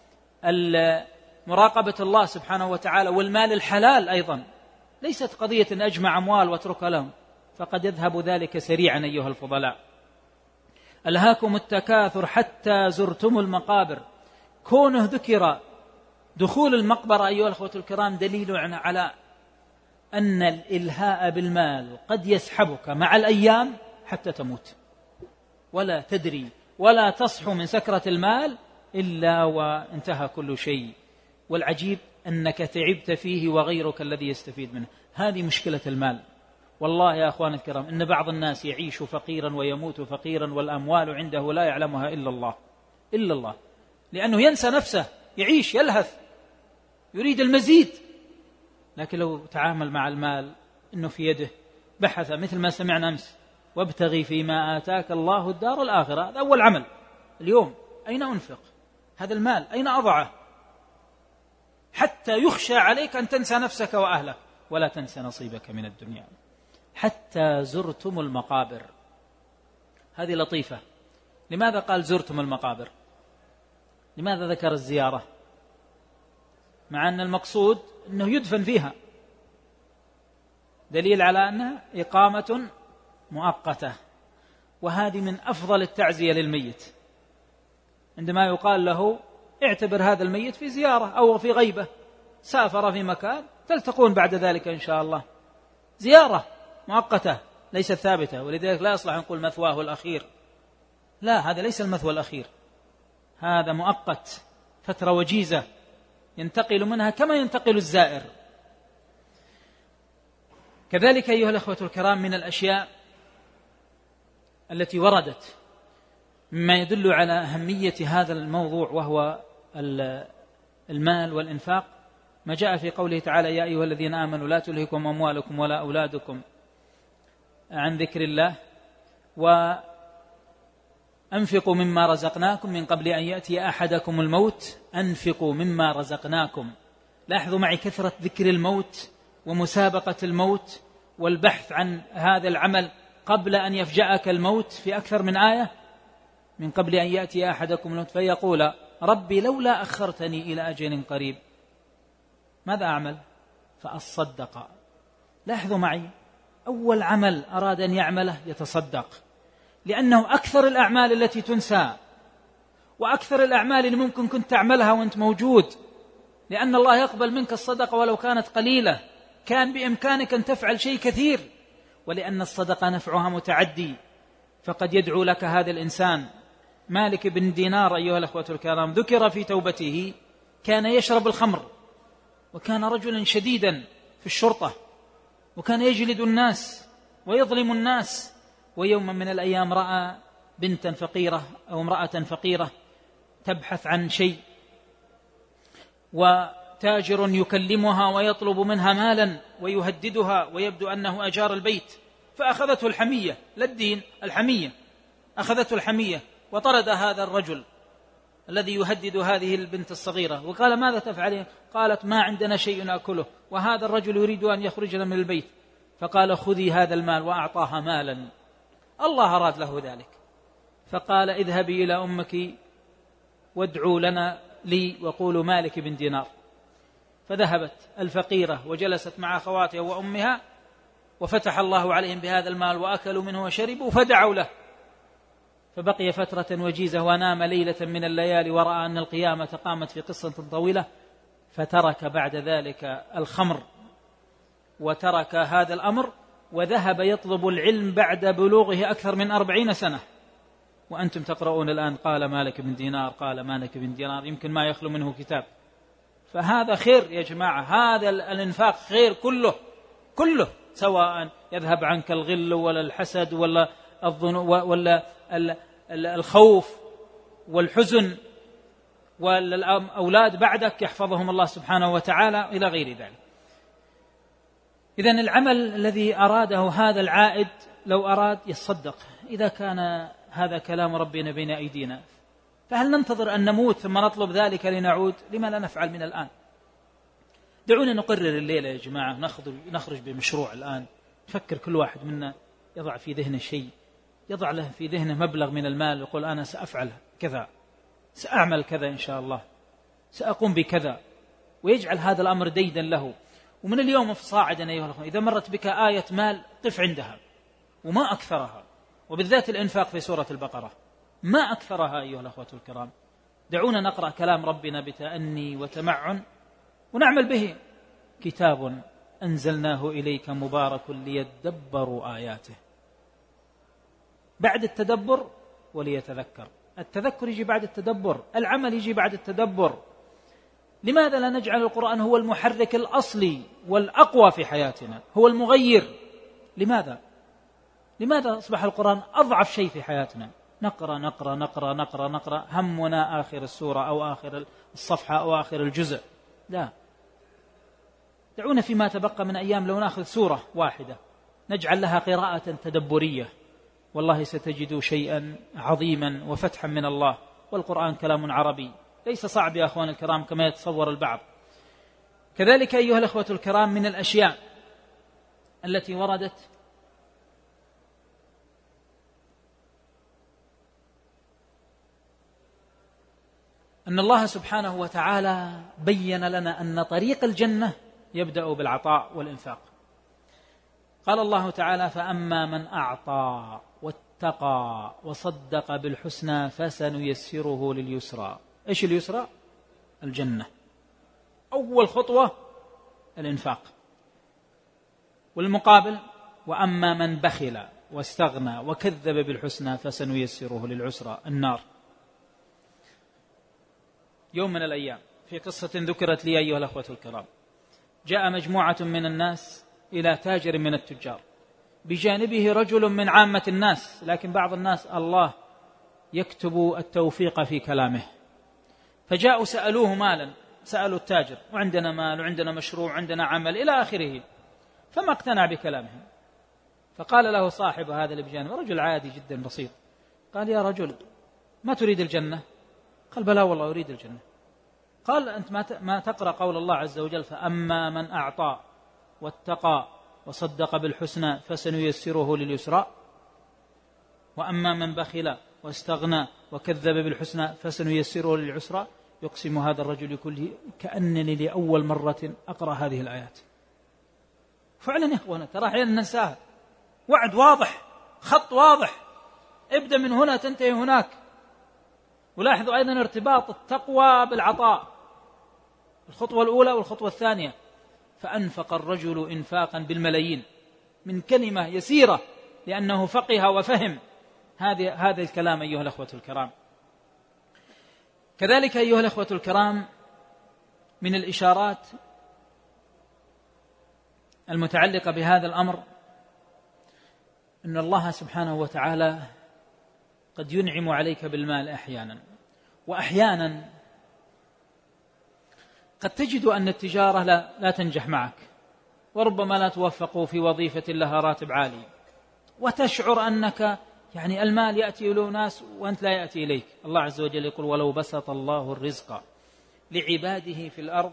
مراقبة الله سبحانه وتعالى والمال الحلال أيضا؟ ليست قضية أن أجمع أموال واتركها لهم، فقد يذهب ذلك سريعا أيها الفضلاء. ألهاكم التكاثر حتى زرتم المقابر. كونه ذكر دخول المقبرة أيها الأخوة الكرام دليل على أن الإلهاء بالمال قد يسحبك مع الأيام حتى تموت ولا تدري ولا تصحو من سكرة المال إلا وانتهى كل شيء. والعجيب أنك تعبت فيه وغيرك الذي يستفيد منه. هذه مشكلة المال. والله يا أخوان الكرام إن بعض الناس يعيش فقيرا ويموت فقيرا والأموال عنده لا يعلمها إلا الله، لأنه ينسى نفسه، يعيش يلهث يريد المزيد. لكن لو تعامل مع المال إنه في يده، بحث مثل ما سمعنا أمس: وابتغي فيما آتاك الله الدار الآخرة. هذا أول عمل اليوم. أين أنفق هذا المال؟ أين أضعه؟ حتى يخشى عليك أن تنسى نفسك وأهلك، ولا تنسى نصيبك من الدنيا. حتى زرتم المقابر. هذه لطيفة. لماذا قال زرتم المقابر؟ لماذا ذكر الزيارة مع أن المقصود أنه يدفن فيها؟ دليل على أنها إقامة مؤقتة. وهذه من أفضل التعزية للميت، عندما يقال له: اعتبر هذا الميت في زيارة أو في غيبة، سافر في مكان، تلتقون بعد ذلك إن شاء الله. زيارة مؤقتة ليست ثابتة، ولذلك لا يصلح أن نقول مثواه الأخير. لا، هذا ليس المثوى الأخير، هذا مؤقت، فترة وجيزة ينتقل منها كما ينتقل الزائر. كذلك أيها الأخوة الكرام، من الأشياء التي وردت مما يدل على أهمية هذا الموضوع وهو المال والإنفاق، ما جاء في قوله تعالى: يا أيها الذين آمنوا لا تلهكم أموالكم ولا أولادكم عن ذكر الله وأنفقوا مما رزقناكم من قبل أن يأتي أحدكم الموت. أنفقوا مما رزقناكم. لاحظوا معي كثرة ذكر الموت ومسابقة الموت والبحث عن هذا العمل قبل أن يفجأك الموت في أكثر من آية. من قبل أن يأتي أحدكم الموت فيقول: ربي لولا أخرتني إلى أجل قريب. ماذا أعمل؟ فأصدق. لاحظوا معي، أول عمل أراد أن يعمله يتصدق، لأنه أكثر الأعمال التي تنسى، وأكثر الأعمال اللي ممكن كنت تعملها وأنت موجود، لأن الله يقبل منك الصدقة ولو كانت قليلة. كان بإمكانك أن تفعل شيء كثير، ولأن الصدقة نفعها متعدي. فقد يدعو لك هذا الإنسان. مالك بن دينار أيها الأخوة الكرام ذكر في توبته كان يشرب الخمر، وكان رجلا شديدا في الشرطة، وكان يجلد الناس ويظلم الناس. ويوما من الأيام رأى بنتا فقيرة أو امرأة فقيرة تبحث عن شيء، وتاجر يكلمها ويطلب منها مالا ويهددها، ويبدو أنه أجار البيت. فأخذته الحمية، لا الدين، الحمية أخذته الحمية، وطرد هذا الرجل الذي يهدد هذه البنت الصغيرة، وقال: ماذا تفعلين؟ قالت: ما عندنا شيء نأكله، وهذا الرجل يريد أن يخرجنا من البيت. فقال: خذي هذا المال، وأعطاها مالا. الله أراد له ذلك، فقال: اذهبي إلى أمك وادعوا لنا لي وقولوا مالك بن دينار. فذهبت الفقيرة وجلست مع أخواتها وأمها، وفتح الله عليهم بهذا المال، وأكلوا منه وشربوا، فدعوا له. فبقي فترة وجيزة، ونام ليلة من الليالي، ورأى أن القيامة قامت في قصة طويلة. فترك بعد ذلك الخمر وترك هذا الأمر، وذهب يطلب العلم بعد بلوغه أكثر من 40 سنة. وأنتم تقرؤون الآن: قال مالك بن دينار، قال مالك بن دينار، يمكن ما يخلو منه كتاب. فهذا خير يا جماعة، هذا الإنفاق خير كله، سواء يذهب عنك الغل ولا الحسد ولا ولا الخوف والحزن، والأولاد بعدك يحفظهم الله سبحانه وتعالى، إلى غير ذلك. إذن العمل الذي أراده هذا العائد، لو أراد يصدق. إذا كان هذا كلام ربنا بين أيدينا، فهل ننتظر أن نموت ثم نطلب ذلك لنعود؟ لما لا نفعل من الآن؟ دعونا نقرر الليلة يا جماعة، نخرج بمشروع الآن. نفكر كل واحد منا يضع في ذهنه شيء، يضع له في ذهنه مبلغ من المال، ويقول: أنا سأفعل كذا، سأعمل كذا إن شاء الله، سأقوم بكذا، ويجعل هذا الأمر ديدا له. ومن اليوم فصاعدا أيها الأخوة، إذا مرت بك آية مال قف عندها، وما أكثرها، وبالذات الإنفاق في سورة البقرة ما أكثرها أيها الأخوة الكرام. دعونا نقرأ كلام ربنا بتأني وتمعن ونعمل به. كتاب أنزلناه إليك مبارك ليدبروا آياته. بعد التدبر وليتذكر. التذكر يجي بعد التدبر، العمل يجي بعد التدبر. لماذا لا نجعل القرآن هو المحرك الأصلي والأقوى في حياتنا، هو المغير؟ لماذا أصبح القرآن أضعف شيء في حياتنا؟ نقرأ نقرأ نقرأ نقرأ نقرأ، همنا آخر السورة أو آخر الصفحة أو آخر الجزء. لا، دعونا فيما تبقى من أيام لو نأخذ سورة واحدة نجعل لها قراءة تدبرية، والله ستجد شيئا عظيما وفتحا من الله. والقرآن كلام عربي ليس صعب يا أخوان الكرام كما يتصور البعض. كذلك أيها الأخوة الكرام من الأشياء التي وردت أن الله سبحانه وتعالى بين لنا أن طريق الجنة يبدأ بالعطاء والإنفاق. قال الله تعالى: فأما من أعطى واتقى وصدق بالحسنى فسنيسره لليسرى. إيش اليسرى؟ الجنة. أول خطوة الإنفاق. والمقابل: وأما من بخل واستغنى وكذب بالحسنى فسنيسره للعسرى، النار. يوم من الأيام في قصة ذكرت لي أيها الأخوة الكرام، جاء مجموعة من الناس إلى تاجر من التجار، بجانبه رجل من عامة الناس، لكن بعض الناس الله يكتب التوفيق في كلامه، فجاءوا سألوه مالا، سألوا التاجر: وعندنا مال وعندنا مشروع وعندنا عمل إلى آخره، فما اقتنع بكلامهم. فقال له صاحب هذا اللي بجانبه، رجل عادي جدا بسيط، قال: يا رجل ما تريد الجنة؟ قال: بلى والله أريد الجنة. قال: أنت ما تقرأ قول الله عز وجل: فأما من أعطى واتقى وصدق بالحسنى فسنيسره لليسرى، وأما من بخل واستغنى وكذب بالحسنى فسنيسره للعسرى. يقسم هذا الرجل كله كأنني لأول مرة أقرأ هذه الآيات. فعلا يا إخوانا ترى أحيانا ننساها، وعد واضح، خط واضح، ابدأ من هنا تنتهي هناك. ولاحظوا أيضا ارتباط التقوى بالعطاء، الخطوة الأولى والخطوة الثانية. فأنفق الرجل إنفاقا بالملايين من كلمة يسيرة لأنه فقه وفهم هذا الكلام أيها الأخوة الكرام. كذلك أيها الأخوة الكرام من الإشارات المتعلقة بهذا الأمر أن الله سبحانه وتعالى قد ينعم عليك بالمال أحيانا، وأحيانا قد تجد أن التجارة لا تنجح معك، وربما لا توفق في وظيفة لها راتب عالي، وتشعر أنك المال يأتي له ناس وأنت لا يأتي إليك. الله عز وجل يقول: ولو بسط الله الرزق لعباده في الأرض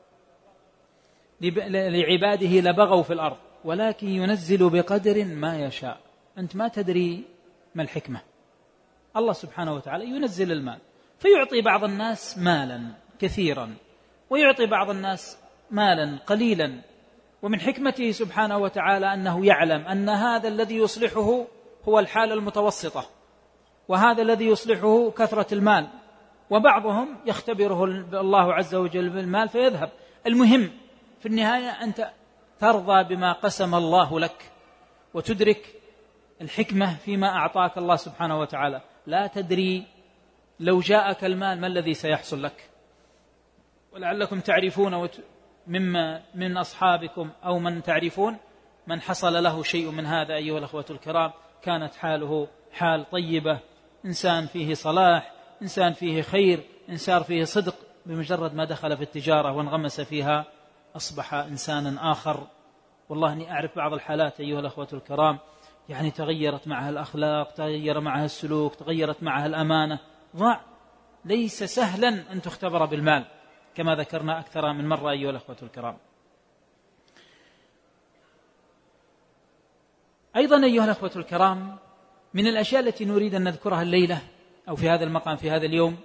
لعباده لبغوا في الأرض ولكن ينزل بقدر ما يشاء. أنت ما تدري ما الحكمة. الله سبحانه وتعالى ينزل المال فيعطي بعض الناس مالا كثيرا ويعطي بعض الناس مالا قليلا، ومن حكمته سبحانه وتعالى أنه يعلم أن هذا الذي يصلحه هو الحالة المتوسطة، وهذا الذي يصلحه كثرة المال، وبعضهم يختبره الله عز وجل بالمال فيذهب. المهم في النهاية أنت ترضى بما قسم الله لك وتدرك الحكمة فيما أعطاك الله سبحانه وتعالى. لا تدري لو جاءك المال ما الذي سيحصل لك. ولعلكم تعرفون من أصحابكم أو من تعرفون من حصل له شيء من هذا أيها الأخوة الكرام، كانت حاله حال طيبة، إنسان فيه صلاح، إنسان فيه خير، إنسان فيه صدق، بمجرد ما دخل في التجارة وانغمس فيها أصبح إنسانا آخر. والله أني أعرف بعض الحالات أيها الأخوة الكرام تغيرت معها الأخلاق، تغير معها السلوك، تغيرت معها الأمانة، ضاع. ليس سهلا أن تختبر بالمال كما ذكرنا أكثر من مرة أيها الأخوة الكرام. أيضا أيها الأخوة الكرام من الأشياء التي نريد أن نذكرها الليلة أو في هذا المقام في هذا اليوم،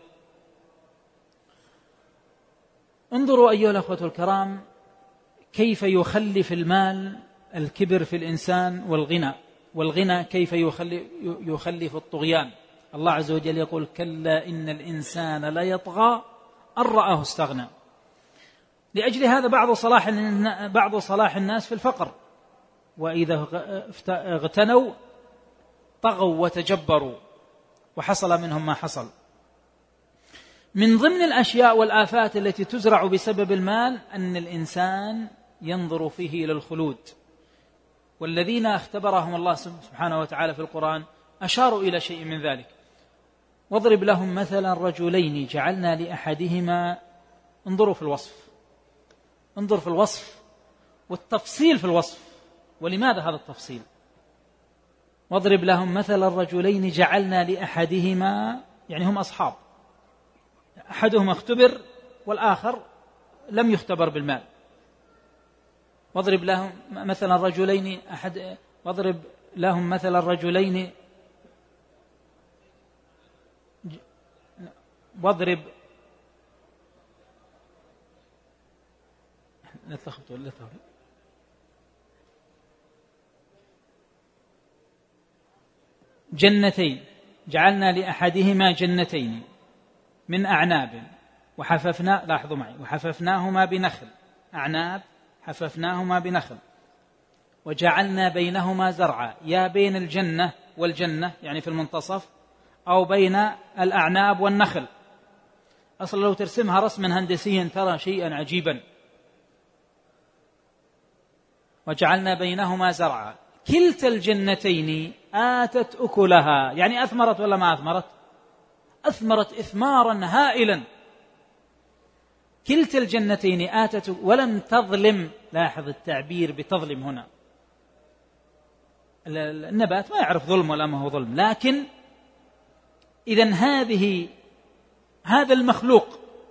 انظروا أيها الأخوة الكرام كيف يخلف المال الكبر في الإنسان والغنى كيف يخلف الطغيان. الله عز وجل يقول: كلا إن الإنسان لا يطغى أن رآه استغنى. لأجل هذا بعض صلاح الناس في الفقر، وإذا اغتنوا طغوا وتجبروا وحصل منهم ما حصل. من ضمن الأشياء والآفات التي تزرع بسبب المال أن الإنسان ينظر فيه إلى الخلود، والذين اختبرهم الله سبحانه وتعالى في القرآن أشاروا إلى شيء من ذلك. واضرب لهم مثلا رجلين جعلنا لأحدهما، انظر في الوصف والتفصيل في الوصف. ولماذا هذا التفصيل؟ واضرب لهم مثل الرجلين جعلنا لأحدهما، يعني هم أصحاب، أحدهما اختبر والآخر لم يختبر بالمال. واضرب لهم مثل الرجلين واضرب لهم مثل الرجلين واضرب لا تخبطوا لا تخبطوا جنتين جعلنا لأحدهما جنتين من أعناب لاحظوا معي، وحففناهما بنخل، أعناب حففناهما بنخل، وجعلنا بينهما زرعا، يا بين الجنة والجنة يعني في المنتصف، أو بين الأعناب والنخل. أصلا لو ترسمها رسما هندسيا ترى شيئا عجيبا. وجعلنا بينهما زرعا كلتا الجنتين آتت أكلها، يعني أثمرت ولا ما أثمرت؟ أثمرت إثمارا هائلا. كلتا الجنتين آتت ولم تظلم. لاحظ التعبير بتظلم هنا، النبات ما يعرف ظلم ولا ما هو ظلم، لكن إذن هذا المخلوق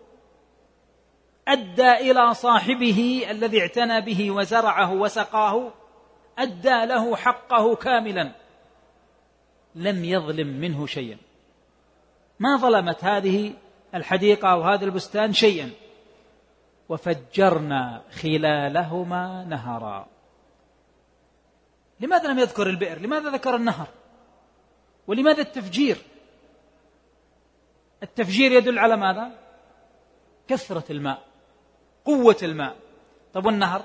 أدى إلى صاحبه الذي اعتنى به وزرعه وسقاه، أدى له حقه كاملا، لم يظلم منه شيئا. ما ظلمت هذه الحديقة أو هذا البستان شيئا. وفجرنا خلالهما نهرا. لماذا لم يذكر البئر؟ لماذا ذكر النهر؟ ولماذا التفجير؟ التفجير يدل على ماذا؟ كثرة الماء، قوة الماء. طب والنهر؟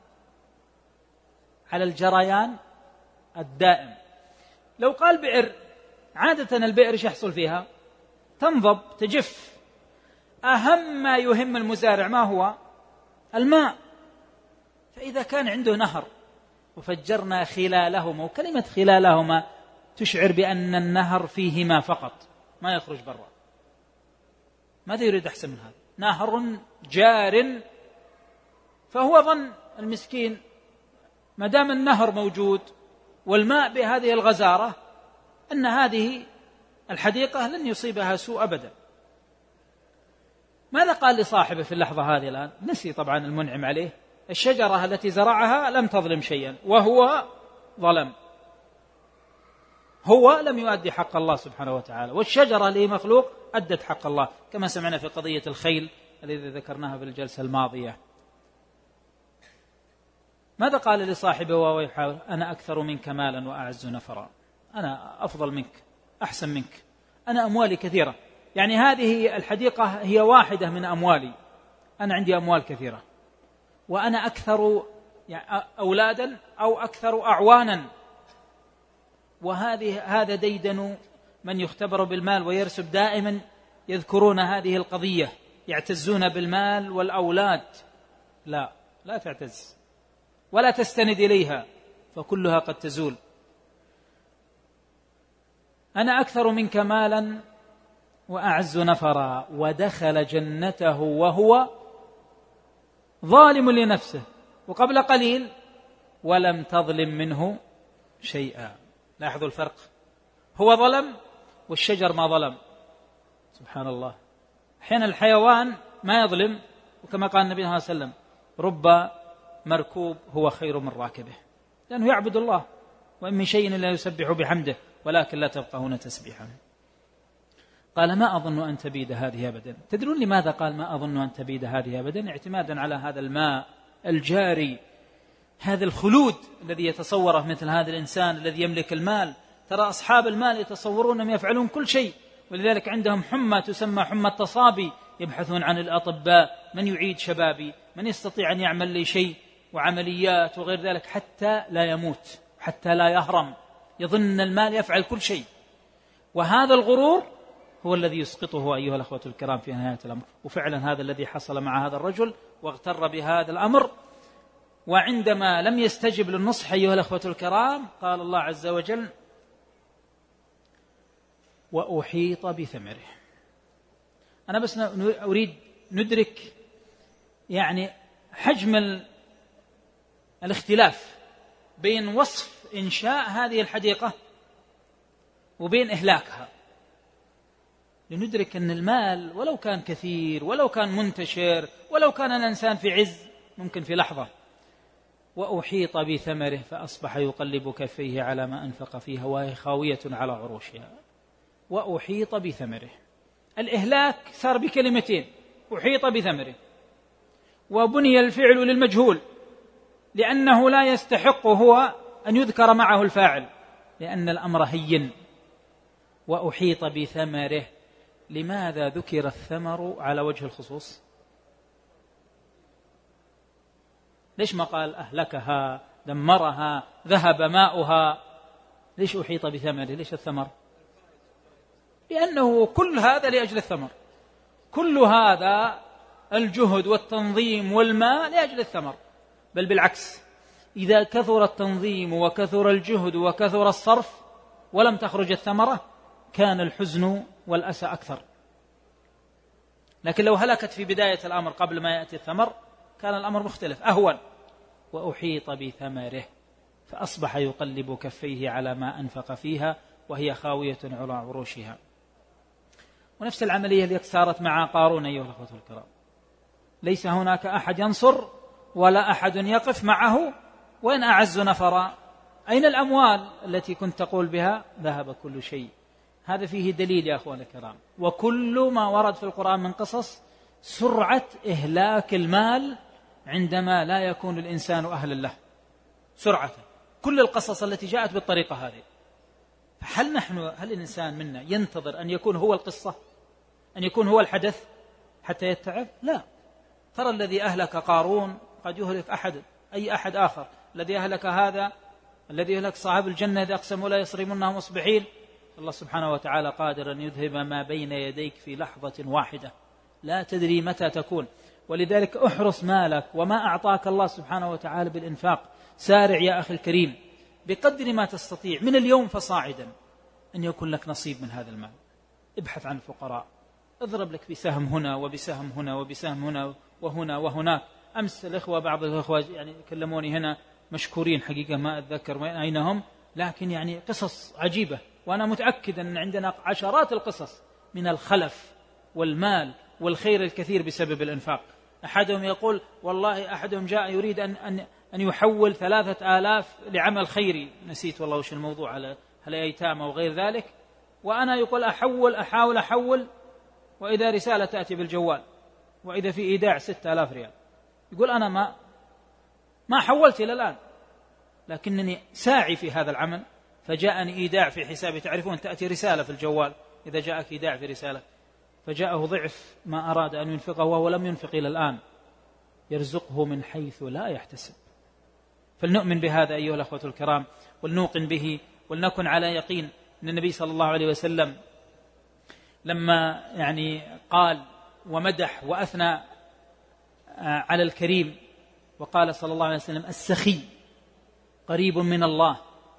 على الجريان الدائم. لو قال بئر، عادة البئر ايش يحصل فيها؟ تنضب، تجف. أهم ما يهم المزارع ما هو؟ الماء. فإذا كان عنده نهر وفجرنا خلالهما، وكلمة خلالهما تشعر بأن النهر فيه ماء فقط ما يخرج برا. ماذا يريد أحسن من هذا؟ نهر جار. فهو ظن المسكين ما دام النهر موجود والماء بهذه الغزارة أن هذه الحديقة لن يصيبها سوء أبدا. ماذا قال لصاحبه في اللحظة هذه الآن؟ نسي طبعا المنعم عليه. الشجرة التي زرعها لم تظلم شيئا وهو ظلم، هو لم يؤدي حق الله سبحانه وتعالى، والشجرة اللي مخلوق أدت حق الله، كما سمعنا في قضية الخيل الذي ذكرناها في الجلسة الماضية. ماذا قال لصاحبه وهو يحاول؟ أنا أكثر منك مالا وأعز نفرا، أنا أفضل منك، أحسن منك، أنا أموالي كثيرة. يعني هذه الحديقة هي واحدة من أموالي، أنا عندي أموال كثيرة، وأنا أكثر أولادا أو أكثر أعوانا. هذا ديدن من يختبر بالمال ويرسب دائما يذكرون هذه القضية، يعتزون بالمال والأولاد. لا تعتز ولا تستند إليها، فكلها قد تزول. أنا أكثر منك مالا وأعز نفرا. ودخل جنته وهو ظالم لنفسه، وقبل قليل ولم تظلم منه شيئا. لاحظوا الفرق، هو ظلم والشجر ما ظلم. سبحان الله. حين الحيوان ما يظلم، وكما قال النبي صلى الله عليه وسلم رب مركوب هو خير من راكبه، لأنه يعبد الله، وإن من شيء لا يسبح بحمده ولكن لا تفقهون تسبيحه. قال ما أظن أن تبيد هذه أبدا. تدرون لماذا قال ما أظن أن تبيد هذه أبدا؟ اعتمادا على هذا الماء الجاري، هذا الخلود الذي يتصوره مثل هذا الإنسان الذي يملك المال. ترى أصحاب المال يتصورون أنهم يفعلون كل شيء، ولذلك عندهم حمى تسمى حمى التصابي، يبحثون عن الأطباء، من يعيد شبابي، من يستطيع أن يعمل لي شيء، وعمليات وغير ذلك، حتى لا يموت، حتى لا يهرم، يظن المال يفعل كل شيء. وهذا الغرور هو الذي يسقطه أيها الأخوة الكرام في نهاية الأمر. وفعلا هذا الذي حصل مع هذا الرجل، واغتر بهذا الأمر. وعندما لم يستجب للنصح أيها الأخوة الكرام، قال الله عز وجل وأحيط بثمره. أنا بس أريد ندرك يعني حجم الاختلاف بين وصف إنشاء هذه الحديقة وبين إهلاكها، لندرك أن المال ولو كان كثير، ولو كان منتشر، ولو كان الإنسان في عز، ممكن في لحظة وأحيط بثمره فأصبح يقلب كفيه على ما أنفق فيها وهي خاوية على عروشها. وأحيط بثمره، الإهلاك صار بكلمتين، أحيط بثمره، وبني الفعل للمجهول لأنه لا يستحق هو أن يذكر معه الفاعل، لأن الأمر هين. وأحيط بثمره، لماذا ذكر الثمر على وجه الخصوص؟ ليش ما قال أهلكها، دمرها، ذهب ماؤها؟ ليش أحيط بثمره؟ ليش الثمر؟ لأنه كل هذا لأجل الثمر، كل هذا الجهد والتنظيم والماء لأجل الثمر. بل بالعكس، إذا كثر التنظيم وكثر الجهد وكثر الصرف ولم تخرج الثمرة كان الحزن والأسى أكثر. لكن لو هلكت في بداية الأمر قبل ما يأتي الثمر كان الأمر مختلف، أهون. وأحيط بثمره فأصبح يقلب كفيه على ما أنفق فيها وهي خاوية على عروشها. ونفس العملية التي صارت مع قارون أيها الأخوة الكرام، ليس هناك أحد ينصر ولا أحد يقف معه، وإن أعز نفرا. أين الأموال التي كنت تقول بها؟ ذهب كل شيء. هذا فيه دليل يا أخوان الكرام. وكل ما ورد في القرآن من قصص سرعة إهلاك المال عندما لا يكون الإنسان أهلا له، سرعة. كل القصص التي جاءت بالطريقة هذه. هل الإنسان منا ينتظر أن يكون هو القصة، أن يكون هو الحدث حتى يتعب؟ لا. ترى الذي أهلك قارون قد يهلك أي أحد آخر. الذي أهلك هذا، الذي أهلك صاحب الجنة إذ أقسموا لا يصرمونها مصبحين، الله سبحانه وتعالى قادر أن يذهب ما بين يديك في لحظة واحدة، لا تدري متى تكون. ولذلك احرص مالك وما أعطاك الله سبحانه وتعالى بالإنفاق. سارع يا أخي الكريم بقدر ما تستطيع من اليوم فصاعدا أن يكون لك نصيب من هذا المال. ابحث عن الفقراء، اضرب لك بسهم هنا وبسهم هنا وبسهم هنا وهنا وهناك. أمس بعض الأخوة يعني كلموني هنا مشكورين حقيقة، ما أتذكر أين هم، لكن يعني قصص عجيبة. وأنا متأكد أن عندنا عشرات القصص من الخلف والمال والخير الكثير بسبب الإنفاق. أحدهم يقول والله أحدهم جاء يريد أن يحول 3000 لعمل خيري، نسيت والله وش الموضوع، على أيتام أو غير ذلك. وأنا يقول أحاول أحول، وإذا رسالة تأتي بالجوال وإذا في إيداع 6000 ريال. يقول أنا ما حولت إلى الآن، لكنني ساعي في هذا العمل، فجاءني إيداع في حسابي. تعرفون تأتي رسالة في الجوال إذا جاءك إيداع في رسالة، فجاءه ضعف ما أراد أن ينفقه وهو لم ينفق إلى الآن، يرزقه من حيث لا يحتسب. فلنؤمن بهذا أيها الأخوة الكرام، ولنوقن به، ولنكن على يقين أن النبي صلى الله عليه وسلم لما قال ومدح وأثنى على الكريم، وقال صلى الله عليه وسلم السخي قريب من الله،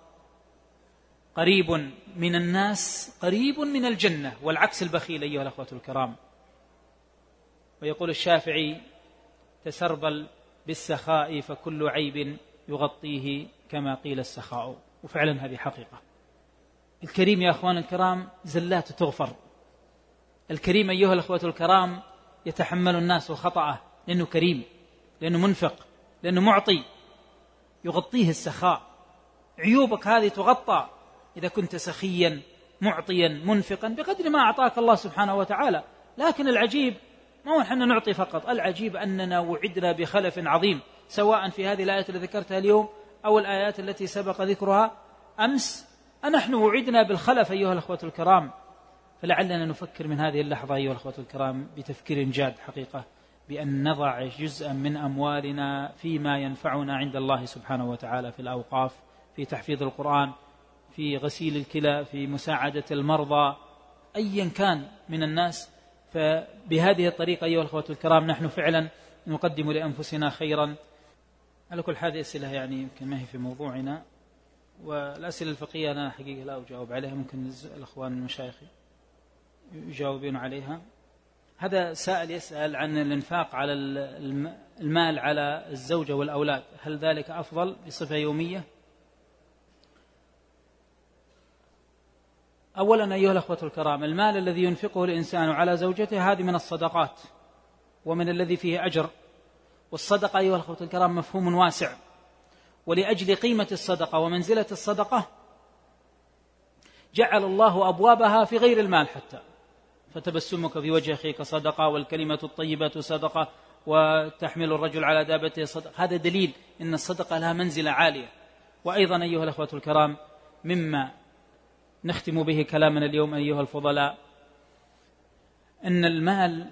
قريب من الناس، قريب من الجنة، والعكس البخيل أيها الأخوة الكرام. ويقول الشافعي تسربل بالسخاء فكل عيب يغطيه كما قيل السخاء. وفعلا هذه حقيقة. الكريم يا أخوان الكرام زلات تغفر. الكريم أيها الأخوة الكرام يتحمل الناس خطأه لأنه كريم، لأنه منفق، لأنه معطي، يغطيه السخاء. عيوبك هذه تغطى إذا كنت سخيا معطيا منفقا بقدر ما أعطاك الله سبحانه وتعالى. لكن العجيب ما هو نحن نعطي فقط، العجيب أننا وعدنا بخلف عظيم، سواء في هذه الآيات التي ذكرتها اليوم أو الآيات التي سبق ذكرها أمس. نحن وعدنا بالخلف أيها الأخوة الكرام. فلعلنا نفكر من هذه اللحظة أيها الأخوة الكرام بتفكير جاد حقيقة، بأن نضع جزءا من أموالنا فيما ينفعنا عند الله سبحانه وتعالى، في الأوقاف، في تحفيظ القرآن، في غسيل الكلى، في مساعدة المرضى، أيا كان من الناس. فبهذه الطريقة أيها الأخوة الكرام نحن فعلا نقدم لأنفسنا خيرا. على كل هذه أسئلة يمكن ما هي في موضوعنا، والأسئلة الفقهية أنا حقيقة لا أجاوب عليها، ممكن الأخوان المشايخ يجاوبون عليها. هذا سائل يسأل عن الإنفاق على المال على الزوجة والأولاد، هل ذلك أفضل بصفة يومية؟ أولا أيها الأخوة الكرام، المال الذي ينفقه الإنسان على زوجته هذه من الصدقات ومن الذي فيه أجر، والصدقة أيها الأخوة الكرام مفهوم واسع، ولأجل قيمة الصدقة ومنزلة الصدقة جعل الله أبوابها في غير المال حتى، فتبسمك في وجه أخيك صدقة، والكلمة الطيبة صدقة، وتحمل الرجل على دابته صدقة. هذا دليل أن الصدقة لها منزلة عالية. وأيضا أيها الأخوة الكرام مما نختم به كلامنا اليوم أيها الفضلاء، أن المال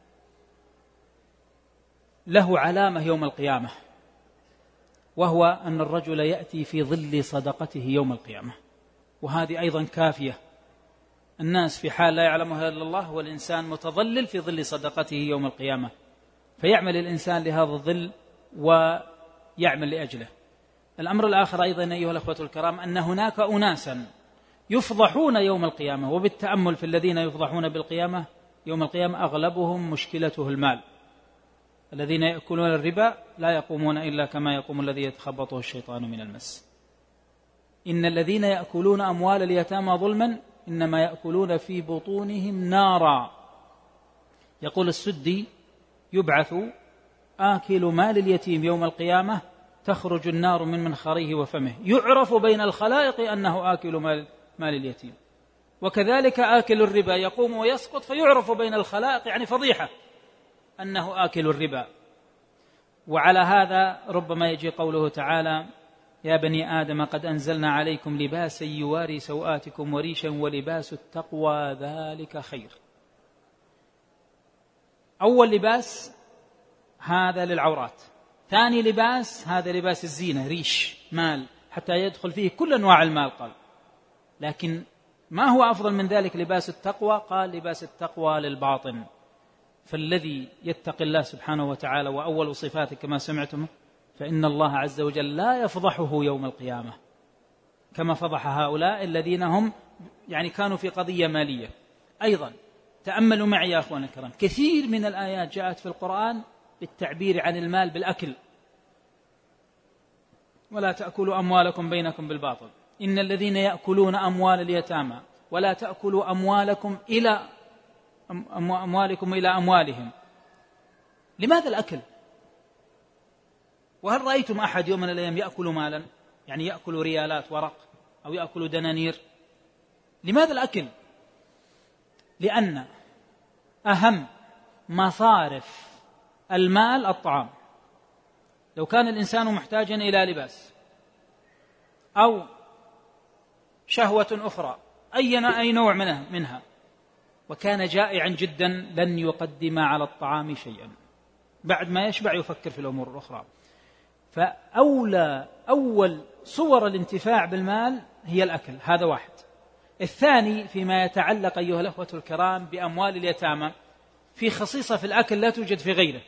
له علامة يوم القيامة، وهو أن الرجل يأتي في ظل صدقته يوم القيامة، وهذه أيضا كافية. الناس في حال لا يعلمها إلا الله، والإنسان متظلل في ظل صدقته يوم القيامة، فيعمل الإنسان لهذا الظل ويعمل لأجله. الأمر الآخر أيضا أيها الأخوة الكرام أن هناك أناسا يفضحون يوم القيامة، وبالتأمل في الذين يفضحون بالقيامة يوم القيامة أغلبهم مشكلته المال. الذين يأكلون الربا لا يقومون إلا كما يقوم الذي يتخبطه الشيطان من المس. إن الذين يأكلون أموال اليتامى ظلما إنما يأكلون في بطونهم نارا. يقول السدي: يبعث آكل مال اليتيم يوم القيامة تخرج النار من منخريه وفمه، يعرف بين الخلائق أنه آكل مال اليتيم. وكذلك آكل الربا يقوم ويسقط فيعرف بين الخلائق، يعني فضيحة، أنه آكل الربا. وعلى هذا ربما يجي قوله تعالى: يا بني آدم قد أنزلنا عليكم لباسا يواري سوآتكم وريشا ولباس التقوى ذلك خير. أول لباس هذا للعورات، ثاني لباس هذا لباس الزينة، ريش مال، حتى يدخل فيه كل أنواع المال. قال: لكن ما هو أفضل من ذلك لباس التقوى؟ قال: لباس التقوى للباطن. فالذي يتقي الله سبحانه وتعالى، وأول صفاته كما سمعتم، فإن الله عز وجل لا يفضحه يوم القيامة كما فضح هؤلاء الذين هم يعني كانوا في قضية مالية. أيضا تأملوا معي يا أخوان الكرام، كثير من الآيات جاءت في القرآن بالتعبير عن المال بالأكل: ولا تأكلوا أموالكم بينكم بالباطل إن الذين يأكلون أموال اليتامى ولا تأكلوا أموالكم إلى أموالهم. لماذا الأكل؟ وهل رأيتم أحد يوم من الأيام يأكل مالا؟ يعني يأكل ريالات ورق أو يأكل دنانير. لماذا الأكل؟ لأن أهم مصارف المال الطعام. لو كان الإنسان محتاجا إلى لباس أو شهوة أخرى أي نوع منها وكان جائعا جدا لن يقدم على الطعام شيئا، بعد ما يشبع يفكر في الأمور الأخرى. فأول صور الانتفاع بالمال هي الأكل، هذا واحد. الثاني فيما يتعلق أيها الأخوة الكرام بأموال اليتامى، في خصيصة في الأكل لا توجد في غيره،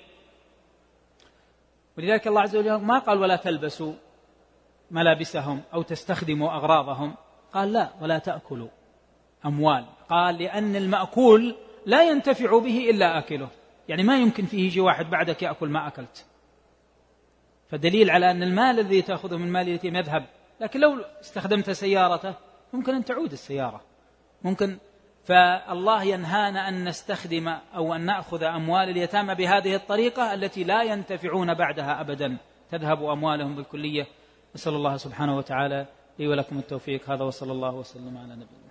ولذلك الله عز وجل ما قال ولا تلبسوا ملابسهم أو تستخدموا أغراضهم، قال لا ولا تأكلوا أموال. قال لأن المأكول لا ينتفع به إلا آكله، يعني ما يمكن فيه يجي واحد بعدك يأكل ما أكلت. فدليل على أن المال الذي تأخذه من مال اليتيم يذهب، لكن لو استخدمت سيارته ممكن أن تعود السيارة، ممكن. فالله ينهانا أن نستخدم أو أن نأخذ أموال اليتامى بهذه الطريقة التي لا ينتفعون بعدها أبدا، تذهب أموالهم بالكلية. نسأل الله سبحانه وتعالى لي ولكم التوفيق. هذا وصلى الله وسلم على نبينا.